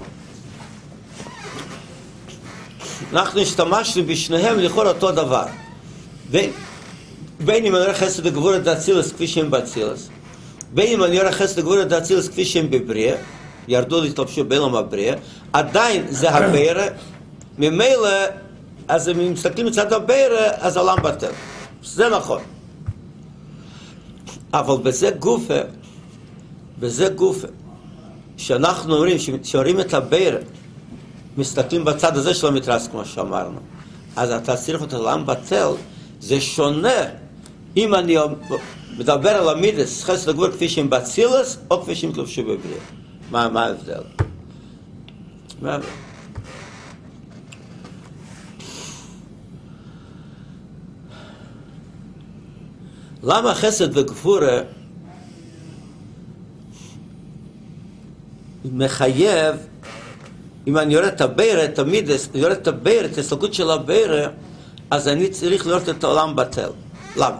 אנחנו השתמשנו בשניהם לכאורה אותו דבר. בין אם אני רואה חסד וגבורה באצילס כפי שהם באצילס, בין אם אני רואה חסד וגבורה באצילס כפי שהם בבריאה, ירדו להתלבשו בעולם הבריאה, עדיין זה הבריאה, ממילא, אז אם מסתכלים מצד הבריאה, אז העולם בטל. זה נכון. אבל בזה גופה, שאנחנו אומרים, שרואים את הבריאה, מסתכלים בצד הזה של המתרס, כמו שאמרנו, אז אתה צריך את העולם בטל, זה שונה אם אני מדבר על המידס, חסד וגבורה כפי שהם באצילס, או כפי שהם התלבשו בבריאה. מה ההבדל? למה חסד וגבורה מחייב, אם אני יורד את הבריאה, את המידס, יורד את הבריאה, את הסתכלות של הבריאה, אז אני צריך לראות את העולם בטל. למה?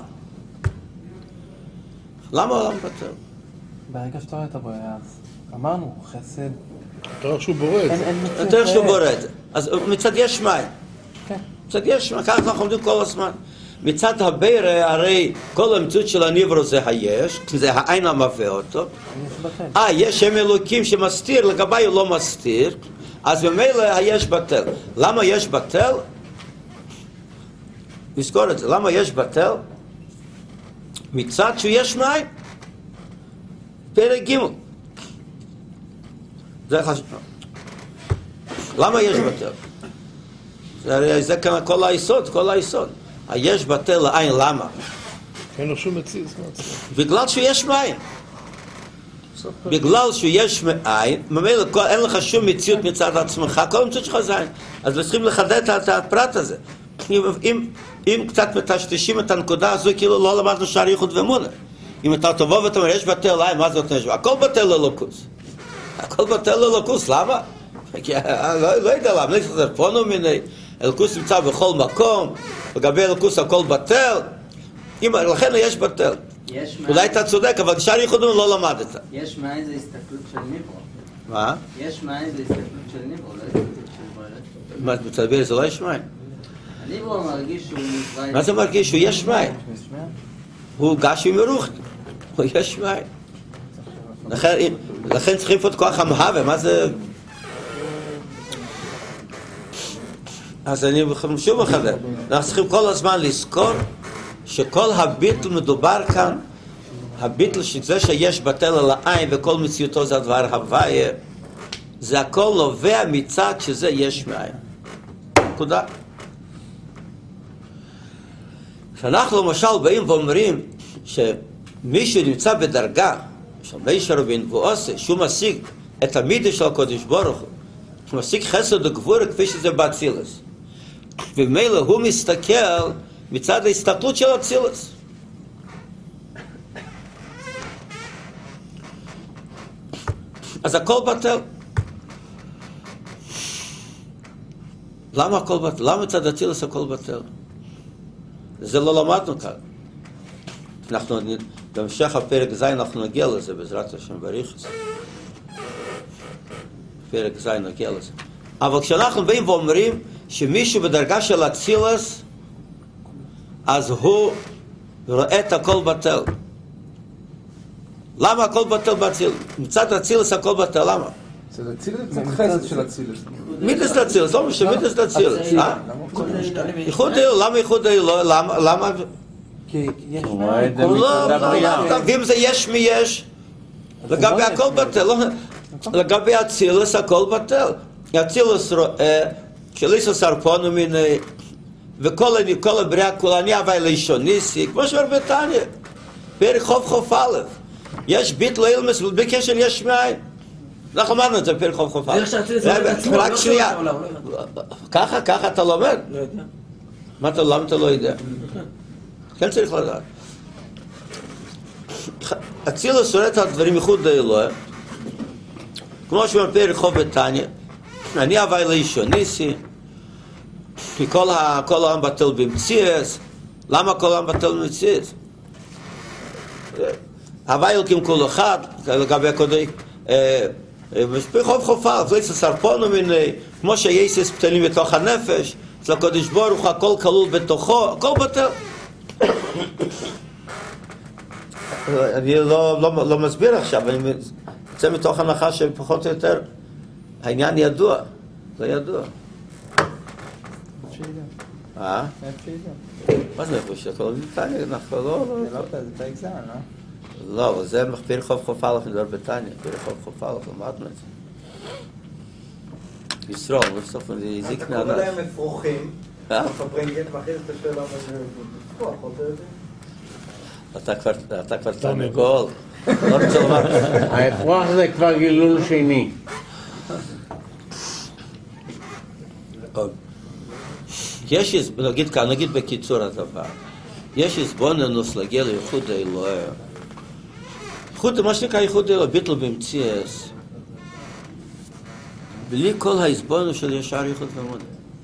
למה העולם בטל?
ברגע שאתה רואה את הבריאה, אז אמרנו, חסד.
אתה רואה שהוא בורא את זה.
אתה רואה שהוא בורא את זה. אז מצד יש מים.
כן.
מצד יש מים, ככה אנחנו עומדים כל הזמן. מצד הבריאה, הרי כל המציאות של הניברו זה היש, זה העין המהווה אותו. יש שם אלוקים שמסתיר, לגבי הוא לא מסתיר, אז במילא היש בטל. למה יש בטל? נזכור את זה. למה יש בטל? מצד שיש מים. פרק ג' זה חשוב. למה יש בטל? זה כאן כל היסוד. היש בטל לעין, למה?
אין לו שום מציאות.
בגלל שיש מים. בגלל שיש מים, ממילא אין לך שום מציאות מצד עצמך, כל המציאות שלך זה עין. אז צריכים לחדד את הפרט הזה. אם קצת מטשטשים את הנקודה הזו, כאילו לא למדנו שער ייחוד ואמונה. אם אתה תבוא ואתה אומר, יש בטל לעין, מה זה נותן? הכל בטל ללוקוס. הכל בטל ללוקוס, למה? לא יודע למה, זה פונו מיני, אלוקוס נמצא בכל מקום, לגבי אלוקוס הכל בטל, לכן יש בטל. אולי אתה צודק, אבל שער ייחוד לא למדת.
יש מים זה הסתכלות של ניברו.
מה?
יש מים זה הסתכלות של ניברו, לא הסתכלות של בורא.
מה, מצטבר זה לא יש מים?
הניברו מרגיש שהוא נברא...
מה זה מרגיש? שהוא יש מים. הוא גשי מרוחת. הוא יש מים. לכן צריכים פה את כוח המהווה, מה זה... אז אני שוב מחדד. אנחנו צריכים כל הזמן לזכור שכל הביטל מדובר כאן, הביטל שזה שיש בטל על העין וכל מציאותו זה הדבר הוויה, זה הכל נובע מצד שזה יש מאין. נקודה. כשאנחנו למשל באים ואומרים שמישהו נמצא בדרגה של משה רבינו ועושה, שהוא משיג את המידה של הקודש ברוך הוא, שהוא משיג חסד וגבורה כפי שזה באצילס, ומילא הוא מסתכל מצד ההסתכלות של אצילס. אז הכל בטל. למה הכל בטל? למה מצד אצילס הכל בטל? זה לא למדנו כאן. אנחנו בהמשך הפרק ז' אנחנו נגיע לזה בעזרת השם בריחס. פרק ז' נגיע לזה. אבל כשאנחנו באים ואומרים שמישהו בדרגה של אצילס, אז הוא רואה את הכל בטל. למה הכל בטל באצילס? מצד אצילס הכל בטל, למה?
זה אצילס זה קצת חסד של אצילס.
מידס לאצילס, לא משנה, מידס לאצילס. ייחוד האלוה, למה ייחוד האלוה? למה?
כי יש
לא, ואם זה יש מי יש, לגבי הכל בטל, לגבי אצילס הכל בטל. אצילס רואה, כשליסו סרפונו מיני, וכל הבריאה כולה, אני הווי לישוניסי, כמו שאומר בתניא, פרק חוף א', יש ביטל אילמס, בקשר יש מאין. אנחנו אמרנו את זה בפרק חוף א'. רק שנייה. ככה אתה לומד?
לא יודע.
למה אתה לא יודע? כן צריך לדעת. אצילס רואה את הדברים ייחוד האלוה, כמו שאומר פרק חוף בתניא, אני הווי לישוניסי, כי כל העם בטל במציאס. למה כל העם בטל במציאס? הווי אלוקים כל אחד, לגבי הקודם, חוף א', פליץ הסרפונו מיני, כמו שהייסס בטלים בתוך הנפש, אצל הקדוש ברוך הוא הכל כלול בתוכו, הכל בטל. אני לא מסביר עכשיו, אני יוצא מתוך הנחה שפחות או יותר העניין ידוע, זה ידוע. מה זה איפה שאתה לא בתניא? אנחנו לא...
זה פרק זמן, לא?
לא, זה פרק חוף א' נדבר בתניא, פרק חוף א', למדנו את זה. ישרול, בסוף זה יזיק נענש.
אתה קורא להם אפרוחים, מפברנגן, ואחרי זה אתה שואל למה זה לפרוח,
אתה כבר תרנגול, לא רוצה לומר.
האפרוח זה כבר גילול שני.
יש, נגיד בקיצור הדבר, יש הסבוננוס להגיע לייחוד האלוה. מה שנקרא ייחוד האלוה, ביטל במציאס, בלי כל ההסבוננוס של ישר ייחוד ומונה.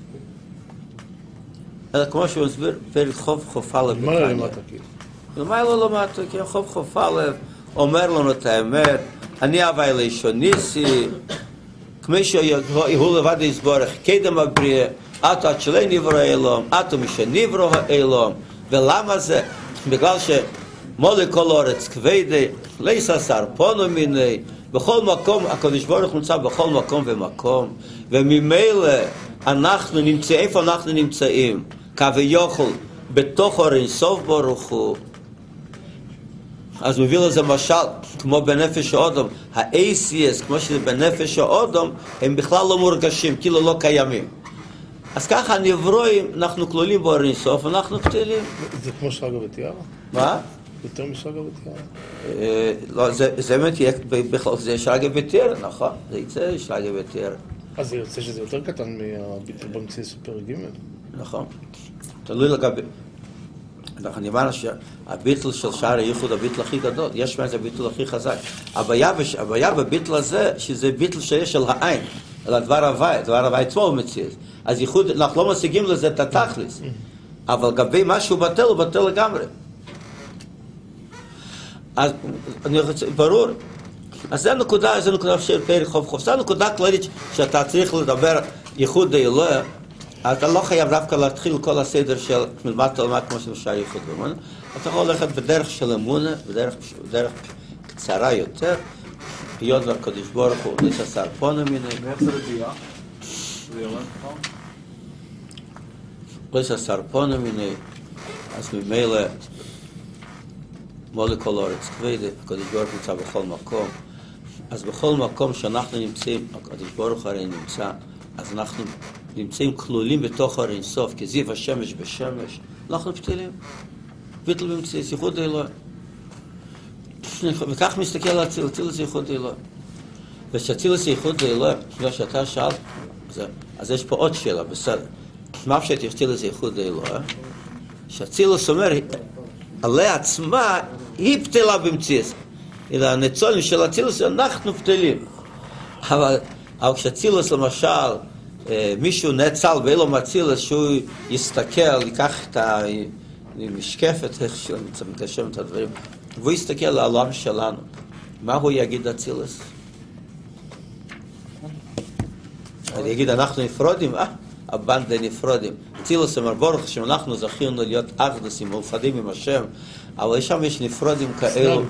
אלא כמו שהוא מסביר, פרק חוף א' בתניא. למה לא למטה? כי חוף א' אומר לנו את האמת, אני הווי לישוניסי, כמו שהוא לבד יסבורך, קדם הבריאה, אתו עד שלא נברא אלום, אתו משנברא האלום. ולמה זה? בגלל שמולי כל אורץ כבדי, ליסה סרפונו מיני, בכל מקום, הקדוש ברוך הוא נמצא בכל מקום ומקום, וממילא אנחנו נמצאים, איפה אנחנו נמצאים? כביכול, בתוך אור אין סוף ברוך הוא. אז מביא לזה משל, כמו בנפש האדם, ה-ACS, כמו שזה בנפש האדם, הם בכלל לא מורגשים, כאילו לא קיימים. אז ככה הנברואים, אנחנו כלולים באור אין סוף, אנחנו פתילים.
זה כמו שרגא וטיארה?
מה?
יותר משרגא וטיארה.
לא, זה באמת יהיה, בכלל, זה שרגא וטיארה, נכון? זה יצא שרגא וטיארה.
אז זה יוצא שזה יותר קטן מהביטל במציאס בפרק ג'.
נכון. תלוי לגבי... אני אומר שהביטל של שער הייחוד, הביטל הכי גדול, יש מה זה הביטל הכי חזק. הבעיה בביטל הזה, שזה ביטל שיש של העין, על הדבר הווי, דבר הווי עצמו הוא מציאס. אז ייחוד, אנחנו לא משיגים לזה את התכלס. אבל לגבי משהו בטל, הוא בטל לגמרי. אז אני רוצה, ברור. אז זה נקודה של פרק חוף. זה נקודה כללית שאתה צריך לדבר ייחוד האלוה, אתה לא חייב דווקא להתחיל כל הסדר של מלמטה למטה כמו שבשאר ייחוד ואמונה. אתה יכול ללכת בדרך של אמונה, בדרך קצרה יותר, היות והקדוש ברוך הוא ניסה סרפונו מיני.
ואיך זה לביאה? זה יורד נכון?
ניסה סרפונו מיני, אז ממילא מולי כל אורץ כבדי, הקדוש ברוך הוא נמצא בכל מקום. אז בכל מקום שאנחנו נמצאים, הקדוש ברוך הרי נמצא, אז אנחנו נמצאים כלולים בתוך אור אין סוף, כזיו השמש בשמש, אנחנו פתילים. ביטל במציאס, ייחוד האלוה. וכך מסתכל על אצילס ייחוד האלוה. ושאצילס ייחוד האלוה, כמו שאתה שאלת, אז יש פה עוד שאלה, בסדר. מה פשוט אצילס ייחוד האלוה? שאצילס אומר, עליה עצמה, היא פתילה במציאס. אלא הניצולים של אצילס, אנחנו פתילים. אבל כשאצילס למשל, מישהו נצל ואין לו מצילס, שהוא יסתכל, ייקח את המשקפת, איך שהוא מקשר את הדברים, והוא יסתכל על העולם שלנו. מה הוא יגיד אצילס? אני אגיד, אנחנו נפרודים, הבנדה נפרודים. אצילוס אמר ברוך שאנחנו זכינו להיות אחדוסים, מאוחדים עם השם, אבל שם יש נפרודים כאלו.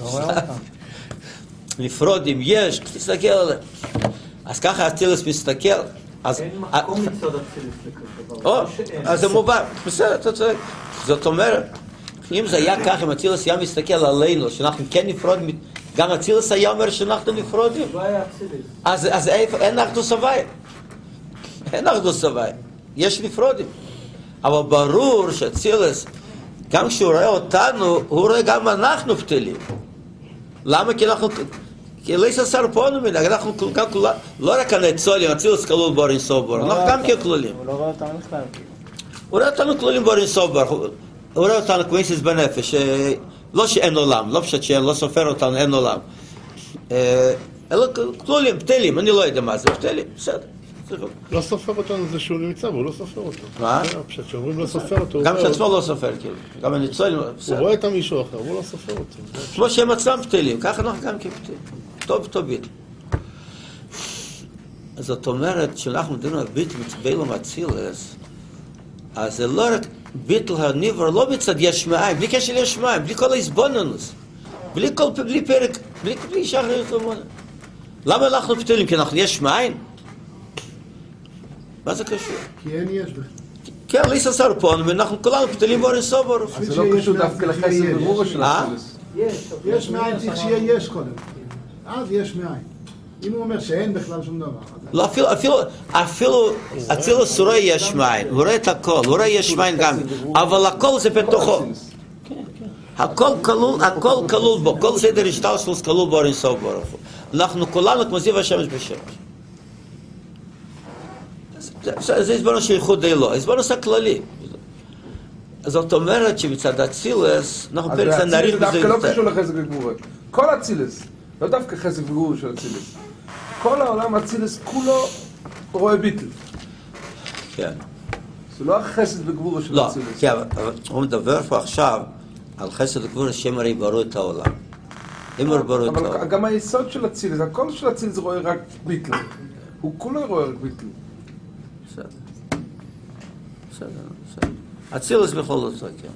נפרודים, יש, תסתכל עליהם. אז ככה אצילוס מסתכל.
אין מקום מצד אצילוס לכזה.
אז זה מובן, בסדר, אתה צודק. זאת אומרת, אם זה היה ככה, אם אצילוס היה מסתכל עלינו, שאנחנו כן נפרודים, גם אצילוס היה אומר שאנחנו נפרודים.
לא היה אצילוס.
אז אין אחדוס הוואי. אין אחדוס הוואי. יש נפרודים. אבל ברור שאצילוס, גם כשהוא רואה אותנו, הוא רואה גם אנחנו בטלים. למה? כי אנחנו... כי לא יססר פונו מן, אנחנו גם כולם, לא רק הנצולים, אצילוס כלול בור אין סוף בור, אנחנו גם ככלולים.
הוא לא רואה אותנו בכלל.
הוא רואה אותנו כלולים בור אין סוף בור, הוא רואה אותנו כמייסס בנפש, לא שאין עולם, לא פשוט שאין, לא סופר אותנו, אין עולם. אלא כלולים, פתלים, אני לא יודע מה זה, פתלים, בסדר.
לא סופר אותנו זה שהוא נמצא, והוא לא סופר אותו.
מה?
פשוט שאומרים לא סופר אותו.
גם שעצמו לא סופר, כאילו. גם הניצולים,
הוא רואה את מישהו אחר, הוא לא סופר אותו.
כמו שהם עצמם פתלים, ככה אנחנו גם כפתלים. טוב ביטל. זאת אומרת, שאנחנו מדברים על ביטל באילום אצילס, אז זה לא רק ביטל הניבר, לא מצד יש מאין, בלי קשר יש מאין, בלי כל ההסבוננוס, בלי פרק, בלי שחר יתומונה. למה אנחנו פתלים? כי אנחנו יש מאין? מה זה קשור?
כי אין יש בכלל.
כן, ליסה סרפון, ואנחנו כולנו פתלים באורן סובר.
אז זה לא קשור דווקא לחסד וגבורה של אצילס.
יש מאין צריך שיהיה יש קודם. אז יש מאין. אם הוא אומר שאין בכלל שום דבר.
לא, אפילו אצילוס רואה יש מאין, הוא רואה את הכל, הוא רואה יש מאין גם, אבל הכל זה בתוכו. הכל כלול בו, כל סדר השתלשלות כלול באורן סוף ברוך הוא. אנחנו כולנו כמו זיו השמש בשמש. זה הסברנו שייחוד אלוה, הסברנו הכללי. זאת אומרת שמצד אצילס, אנחנו פרק זה נריך בזה
דווקא לא קשור לחסד וגבורה. כל אצילס, לא דווקא חסד וגבורה של אצילס. כל העולם אצילס כולו רואה ביטל.
כן.
זה לא החסד וגבורה של אצילס.
לא, כן, אבל הוא מדבר פה עכשיו על חסד וגבורה שהם הרי בראו את העולם.
אבל גם היסוד של אצילס, הכל של אצילס רואה רק ביטל. הוא כולו רואה רק ביטל.
בסדר. אצילס בכל אותו, כן.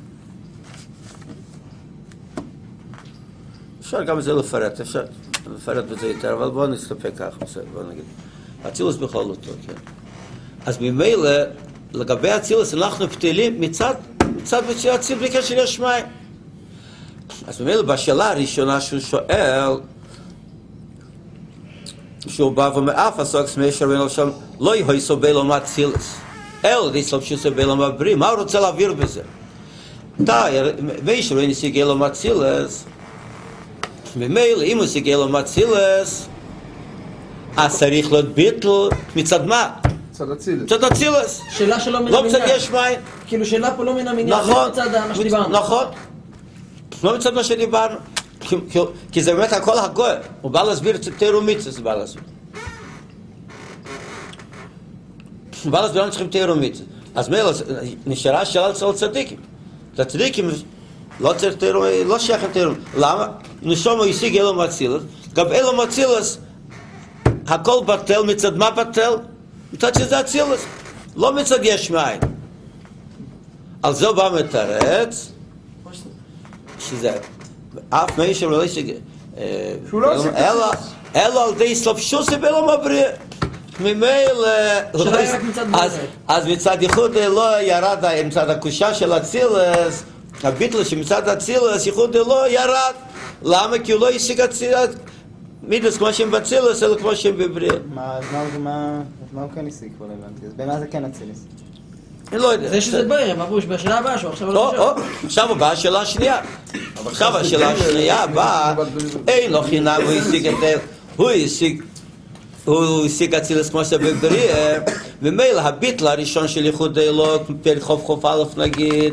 אפשר גם את זה לפרט, אפשר לפרט בזה יותר, אבל בואו נסתפק ככה, בואו נגיד. אצילס בכל אותו, כן. אז ממילא, לגבי אצילס, אנחנו פתילים מצד אציל בלי קשר יש מים. אז ממילא, בשאלה הראשונה שהוא שואל, שהוא בא ומאף עסוק סמי רבינו שם, לא יהי סובל או אצילס. אל דיסלב שזה בעולם הבריא, מה הוא רוצה להעביר בזה? מישהו אין שיגה לו מצילס, ומילא אם הוא שיגה לו מצילס, אז צריך להיות ביטל מצד מה? מצד אצילס.
שאלה שלא מן
לא
המניין.
מצד יש מים.
כאילו שאלה פה לא מן המניין,
נכון.
לא מצד מה שדיברנו.
נכון. לא מצד מה שדיברנו. כי זה באמת הכל הגוי. הוא בא להסביר את תירו מיצס, הוא בא להסביר. הוא בא להסביר, אנחנו צריכים תירו מיצס. אז מילא, נשארה שאלה אצל צדיקים. לצדיקים לא צריך תירו, לא שייך תירו. למה? נשום הוא השיג אלו מצילס. גם אלו מצילס, הכל בטל, מצד מה בטל? מצד שזה אצילס. לא מצד יש מאין. על זה הוא בא מתרץ, שזה אף מישהו לא השיג, אלו על די סלפשוסי באלו מבריא. ממילא, אז מצד ייחוד לא ירד, מצד הקושה של אצילס, הביטל שמצד אצילס, ייחוד לא ירד. למה? כי הוא לא השיג אצילס, מידס כמו שהם באצילס, אלא כמו שהם בבריא.
מה הוא כן השיג פה לבנתי? אז במה זה כן אצילס?
אני לא יודע.
זה שזה בערב, אבוש, בשאלה הבאה שהוא עכשיו לא חושב.
עכשיו באה השאלה השנייה. עכשיו השאלה השנייה באה, אין לו חינם, הוא השיג אצילס כמו שבבריא, ומילא הביטל הראשון של ייחוד אלוק, פרק חוף א' נגיד,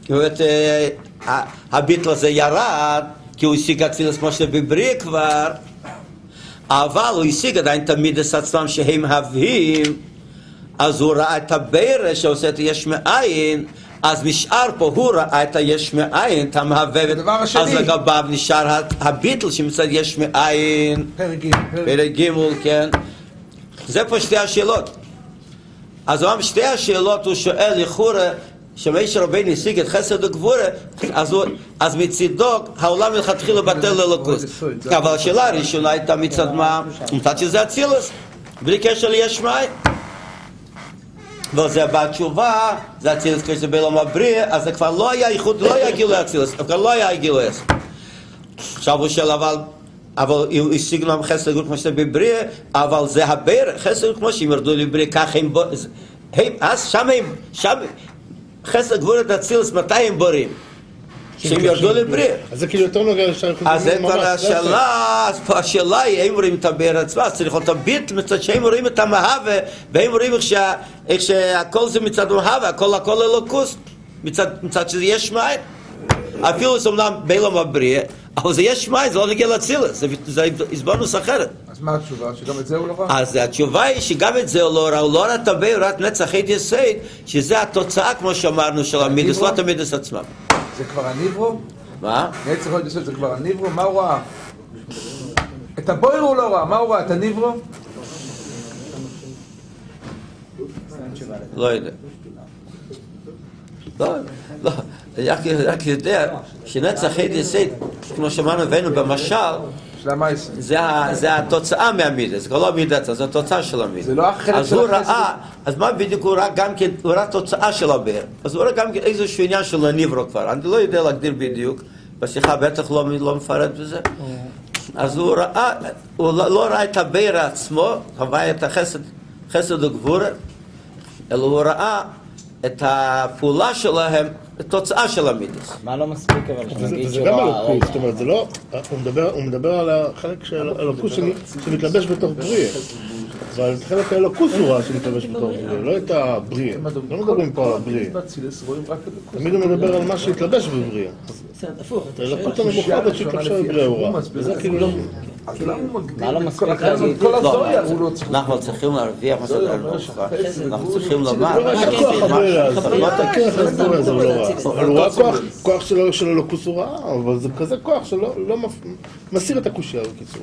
הביטל הזה ירד, כי הוא השיג אצילס כמו שבבריא כבר, אבל הוא השיג עדיין תמיד את עצמם שהם הבאים, אז הוא ראה את הבירה שעושה את היש מאין, אז נשאר פה, הוא ראה את היש מאין, את המהבבת, אז לגביו נשאר הביטל שמצד יש מאין, פרק ג', כן. זה פה שתי השאלות. אז הוא אמר, שתי השאלות הוא שואל לכאורה, שמשה רבינו השיג את חסד וגבורה, אז מצידו העולם מלכתחילה בטל לאלוקות. אבל השאלה הראשונה הייתה מצד מה? מצד שזה אצילוס, בלי קשר ליש מאין. וזה בתשובה, זה אצילוס כשזה בעולם הבריאה, אז זה כבר לא היה ייחוד, לא היה גילוי אצילוס, כבר לא היה גילוי אצילוס. עכשיו הוא שאל אבל הוא השיג להם חסד וגבורה כמו שזה בבריאה, אבל זה הבר, חסד וגבורה כמו שהם ירדו לבריאה, כך הם, אז שם חסד גבורה אצילוס, מתי הם בורים? שהם ירדו לבריאה.
אז זה כאילו יותר נוגע לשם חסד.
אז זה כבר השאלה, אז פה השאלה היא, הם רואים את הבר עצמה, אז צריך להיות הביט, מצד שהם רואים את המהווה, והם רואים איך שהכל זה מצד המהווה, הכל אלוקוס, מצד שזה יש מאין. אפילו זה אומנם בעולם הבריאה, אבל זה יש מאין, זה לא נגיע לאצילוס, זה הסברנוס אחרת.
אז מה התשובה? שגם את זה הוא לא ראה?
אז התשובה היא שגם את זה הוא לא ראה, הוא לא ראה את הבר, הוא ראה את נצח עד יסוד, שזה התוצאה, כמו שאמרנו, של המידס, לא את המידס עצמם.
זה כבר הניברו?
מה?
נצח עד יסוד זה כבר הניברו? מה הוא ראה? את הבויר הוא לא ראה, מה הוא ראה? את הניברו?
לא יודע. לא, רק יודע שנצח עד יסוד, כמו שאמרנו הבאנו במשל, זה התוצאה מהמידס, זה לא המידס, זה התוצאה של המידס.
זה לא החלק של החסד.
אז מה בדיוק הוא ראה גם כן, הוא ראה תוצאה של הבר. אז הוא ראה גם כן איזשהו עניין של הניברו כבר. אני לא יודע להגדיר בדיוק, בשיחה בטח לא מפרט בזה. אז הוא לא ראה את הבר עצמו, הווה את החסד וגבורה, אלא הוא ראה את הפעולה שלהם, את תוצאה של המידס.
מה לא מספיק אבל שנגיד
זה גם אלוקות, זאת אומרת, זה לא, הוא מדבר על החלק של אלוקות שמתלבש בתוך בריאה. אבל את חלק האלוקות הוא ראה שמתלבש בתוך בריאה, לא את הבריאה. לא מדברים פה על הבריאה. תמיד הוא מדבר על מה שהתלבש בבריאה. את האלוקות הממוחדת שהתלבשה בבריאה הוא ראה. וזה כאילו לא...
מה לא מספיק להגיד?
כל הזויה הוא לא צריך...
אנחנו צריכים להרוויח מה זה הנוסחה. אנחנו צריכים לומר...
לא רק הכוח הבריאה הזה, לא רק הכוח הבריאה הזה הוא לא ראה. אבל הוא ראה כוח של אלוקות הוא ראה, אבל זה כזה כוח שלא מסיר את הקושיה בקיצור.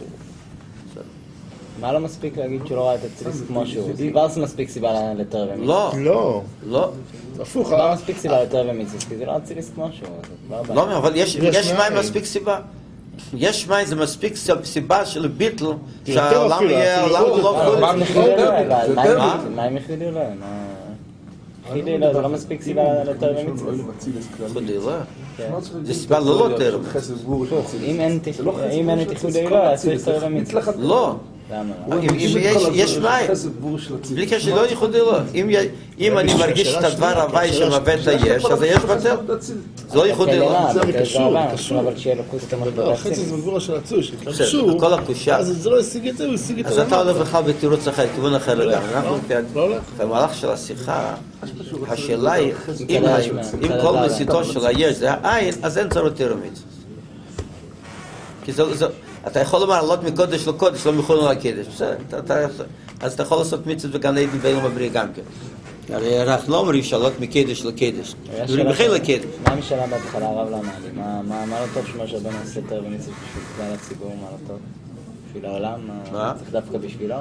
מה לא מספיק להגיד שהוא לא ראה את אצילוס כמו שהוא? כבר זה מספיק סיבה לתר ומיצוס.
לא. לא.
הפוך.
לא מספיק סיבה לתר ומיצוס, כי זה לא אצילוס כמו שהוא.
לא, אבל יש מים מספיק סיבה. יש מים זה מספיק סיבה של ביטל, שהעולם יהיה עולם לא חולי.
מה הם יחידו להם? חידי לא, זה לא מספיק סיבה לתר ומיצוס.
חידי לא? זה סיבה לא לתר.
אם אין את חידי לא, יעשו לתר ומיצוס.
לא. יש מים, בלי קשר לא ייחודי לא. אם אני מרגיש את הדבר הוואי שמבט היש, אז היש בטל. זה לא ייחודי לא.
זה קשור.
אבל שיהיה לו כוס תמר
החצי זה בגבורה של הצוי, שהתלבשו,
כל הקושה.
אז זה לא השיג את זה, הוא השיג את
אז
זה.
אתה הולך בכלל בתירוץ אחר, כיוון אחר לגמרי. במהלך של השיחה, השאלה היא, אם כל מסיתו של היש זה העין, אז אין צורך תירומיץ. כי אתה יכול לומר, עלות מקודש לקודש, לא מחולון לקדש. אז אתה יכול לעשות מצוות בגן עדן ואילו מבריא גם כן. הרי אנחנו לא אומרים שעלות מקדש לקדש. אומרים בכלל לקדש.
מה המשאלה בהתחלה הרב למה לי? מה לא טוב שמשה בן עושה תר ומצוות בשביל כלל הציבור? מה לא טוב? בשביל העולם?
מה?
צריך דווקא בשבילו?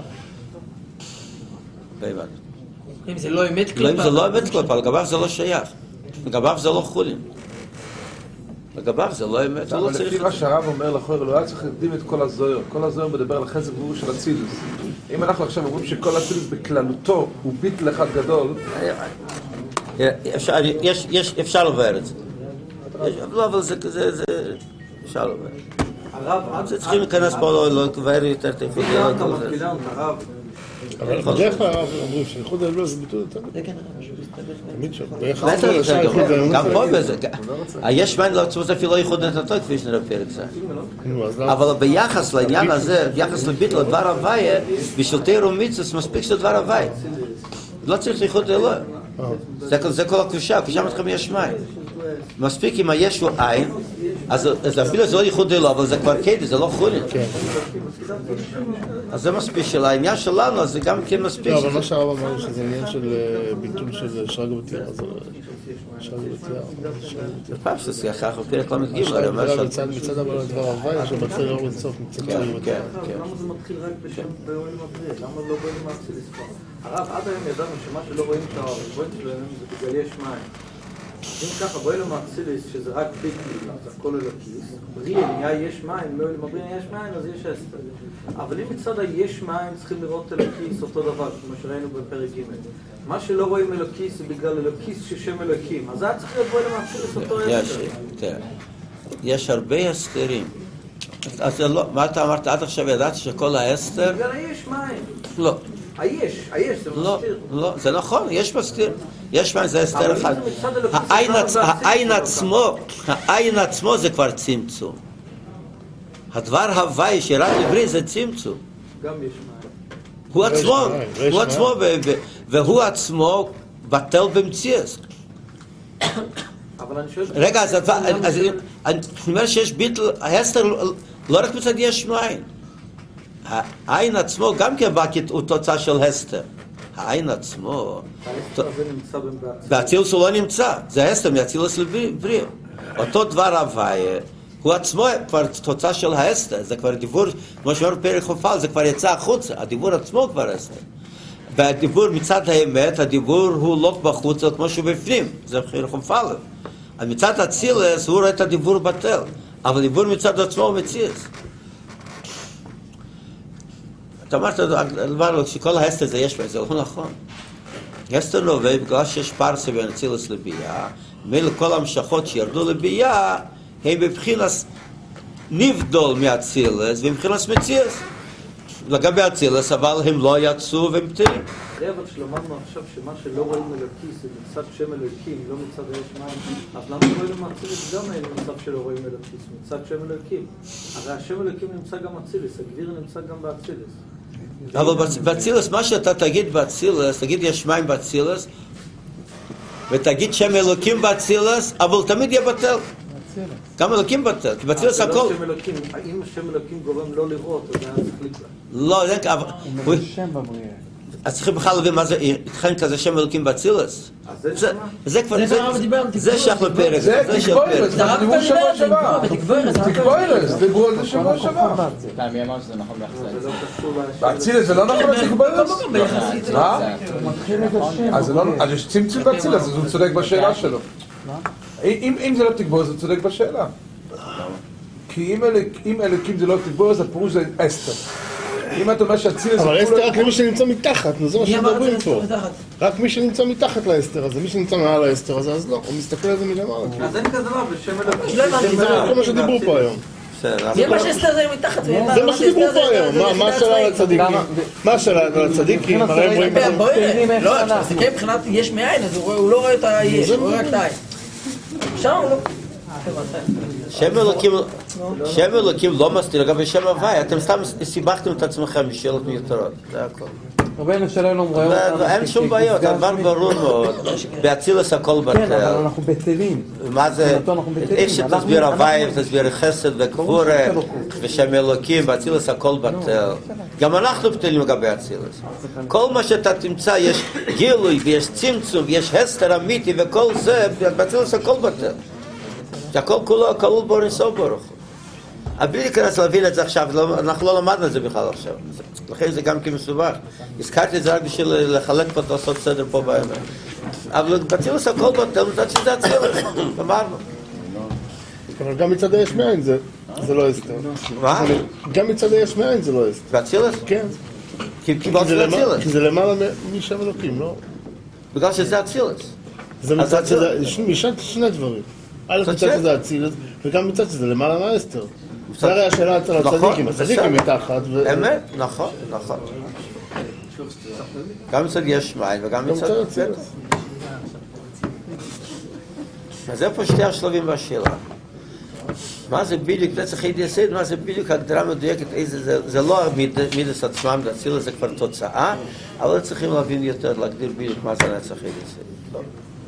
לא הבנתי.
אם זה לא אמת
כלפי. אם זה לא אמת כלפי, לגביו זה לא שייך. לגביו זה לא חולין. לגביו זה לא אמת, הוא לא צריך...
לפי מה שהרב אומר לכאורה, לא היה צריך להקדים את כל הזוהר. כל הזוהר מדבר על החסד וגבורה של אצילוס. אם אנחנו עכשיו אומרים שכל אצילוס בכללותו הוא ביטל אחד גדול...
אפשר לבאר את זה. לא, אבל זה כזה, אפשר לבאר.
הרב,
זה צריכים להיכנס פה, לא לבאר יותר את איכות.
אבל בדרך כלל הרב אומרים שאיחוד האלוה זה ביטוי יותר גדול. תמיד שם.
גם פה בזה. יש מים לעצמו זה אפילו לא איחוד נתתו כפי שנראה פרק זה. אבל ביחס לעניין הזה, ביחס לביטל, דבר הוויה, בשביל תיר ומצוות מספיק של דבר הוויה. לא צריך לאיחוד האלוה. זה כל הקושה, הקושה מתחיל יש מים. מספיק אם היש הוא עין, אז אפילו זה לא ייחודי לו, אבל זה כבר קדי, זה לא חולין. אז זה מספיק של העניין שלנו, אז זה גם כן מספיק.
לא, אבל מה שהרב אמר שזה עניין של ביטול של שרג ותיאר, אז שרג ותיאר.
זה פעם שזה יחח, פרק לא מתגיב, אני אומר
מצד אבל דבר הווי, שבצל לא לצוף מצד שרג ותיאר.
למה זה מתחיל רק באוהל מבריא? למה לא באוהל מאציליס כבר? הרב, עד היום ידענו שמה שלא רואים את הרואים שלהם זה בגלל יש מים. אם ככה, באוהל מאציליס, שזה רק ביקלי, אז הכל אלוקיס, בריא נהיה יש מים, באוהל מבריא נהיה יש מים, אז יש אסתר. אבל אם מצד היש מים צריכים לראות אלוקיס אותו דבר, כמו שראינו בפרק ג'. מה שלא רואים אלוקיס זה בגלל אלוקיס ששם אלוקים. אז זה צריך להיות באוהל מאציליס אותו אסתר.
יש הרבה אסתרים. אז מה אתה אמרת עד עכשיו? ידעת שכל האסתר?
בגלל היש מים.
לא.
היש, זה מסתיר.
לא, זה נכון, יש מסתיר. יש מים, זה אסתר אחד. העין עצמו זה כבר צמצום. הדבר הוואי שרק לבריא זה צמצום.
גם יש מים.
הוא עצמו, והוא עצמו בטל במציאות. רגע, אז אני אומר שיש ביטל, ההסתר לא רק מצד יש מים. העין עצמו גם כן הוא תוצאה של הסתר. העין עצמו... באצילוס הוא לא נמצא. זה הסתר מאצילוס לבריא. אותו דבר הוויה, הוא עצמו כבר תוצאה של ההסתר. זה כבר דיבור, כמו שאומר פרק חופל, זה כבר יצא החוצה. הדיבור עצמו כבר הסתר. והדיבור מצד האמת, הדיבור הוא לא בחוץ, כמו שהוא בפנים. זה פרק חופל. מצד אצילוס הוא רואה את הדיבור בטל. אבל דיבור מצד עצמו הוא מציץ. אתה אמרת דבר שכל ההסתר זה יש בה, זה לא נכון. הסתר נובע בגלל שיש פרסה בין אצילוס לביאה, מילא כל המשכות שירדו לביאה, הם בבחינת נבדול מאצילוס ומבחינת מציץ. לגבי אצילוס, אבל הם לא יצאו והם פתירים.
אבל שלמדנו עכשיו שמה שלא רואים אלוקיס זה מצד שם אלוקים, לא מצד היש מים, אז למה רואים מאצילוס גם אין מצב שלא רואים אלוקיס, מצד שם אלוקים? הרי השם אלוקים נמצא גם אצילוס, הגדיר נמצא גם באצילוס.
אבל באצילוס, מה שאתה תגיד באצילוס, תגיד יש מים באצילוס, ותגיד שם אלוקים באצילוס, אבל תמיד יהיה בטל. גם אלוקים בטל, כי באצילוס הכל...
האם השם אלוקים גורם לא לראות, אז היה צריך לקרוא.
לא, זה
הוא אומר שם בבריאה.
אז צריכים בכלל להבין מה זה, התכן כזה שם אלוקים באצילוס. זה כבר, זה שייך לפרק.
זה תקבוירס, זה דיבור שבוע שבוע. תקבוירס, דיברו על זה שבוע שבוע.
מי אמר שזה נכון ביחס
באצילוס זה לא נכון לתקבוירס? מה? אז יש צמצום באצילוס, אז הוא צודק בשאלה שלו. אם זה לא תקבוירס, הוא צודק בשאלה. כי אם אלוקים זה לא תקבוירס, הפירוש זה אסתר. אם אתה אומר שהצילוס...
אבל אסתר רק למי שנמצא מתחת, זה מה שמדברים פה. רק מי שנמצא מתחת לאסתר, אז מי שנמצא מעל האסתר, אז לא, הוא מסתכל על זה מלמעלה.
אז אין כזה דבר בשם אלוקים.
זה כל מה שדיברו פה היום.
זה מה שאסתר זה מתחת.
זה מה שדיברו פה היום. מה השאלה על הצדיקים? מה השאלה על הצדיקים? הרי הם רואים...
לא, זה כן מבחינת יש מאין, אז הוא לא רואה את היש, הוא רואה רק את העין. שם הוא לא...
שם אלוקים לא מסתיר, לגבי שם הוואי, אתם סתם סיבכתם את עצמכם משאלות מיותרות, זה הכל.
רבנו שלנו רואה אותנו...
אין שום בעיות, הדבר ברור מאוד, באצילוס הכל בטל.
כן, אבל אנחנו בטלים.
מה זה, איך שתסביר הוואי, תסביר חסד וגבורה, ושם אלוקים, באצילוס הכל בטל. גם אנחנו בטלים לגבי אצילוס. כל מה שאתה תמצא, יש גילוי ויש צמצום, ויש הסתר אמיתי, וכל זה, באצילוס הכל בטל. שהכל כולו כלול בו ניסו ברוך הוא. בלי להיכנס להבין את זה עכשיו, אנחנו לא למדנו את זה בכלל עכשיו. לכן זה גם כמסובך. הזכרתי את זה רק בשביל לחלק פה, לעשות סדר פה באמת. אבל באצילוס הכל בטל, מצד שזה אצילוס. אמרנו.
אבל גם מצד היש מאין זה לא אסתר.
מה?
גם מצד היש מאין זה לא אסתר.
באצילוס?
כן.
כי זה אצילוס.
כי זה למעלה משם אלוקים, לא?
בגלל שזה אצילוס.
זה מצד שזה, משם שני דברים. א' מצד שזה אצילוס, וגם מצד שזה למעלה מהאסתר. זה הרי השאלה אצל הצדיקים, הצדיקים מתחת. אמת,
נכון. גם מצד יש מים וגם מצד אצילוס. אז איפה שתי השלבים בשאלה? מה זה בדיוק, צריך להתייסד, מה זה בדיוק הגדרה מדויקת, זה לא מידס עצמם, אצילוס זה כבר תוצאה, אבל צריכים להבין יותר, להגדיר בדיוק מה זה נצח להתייסד.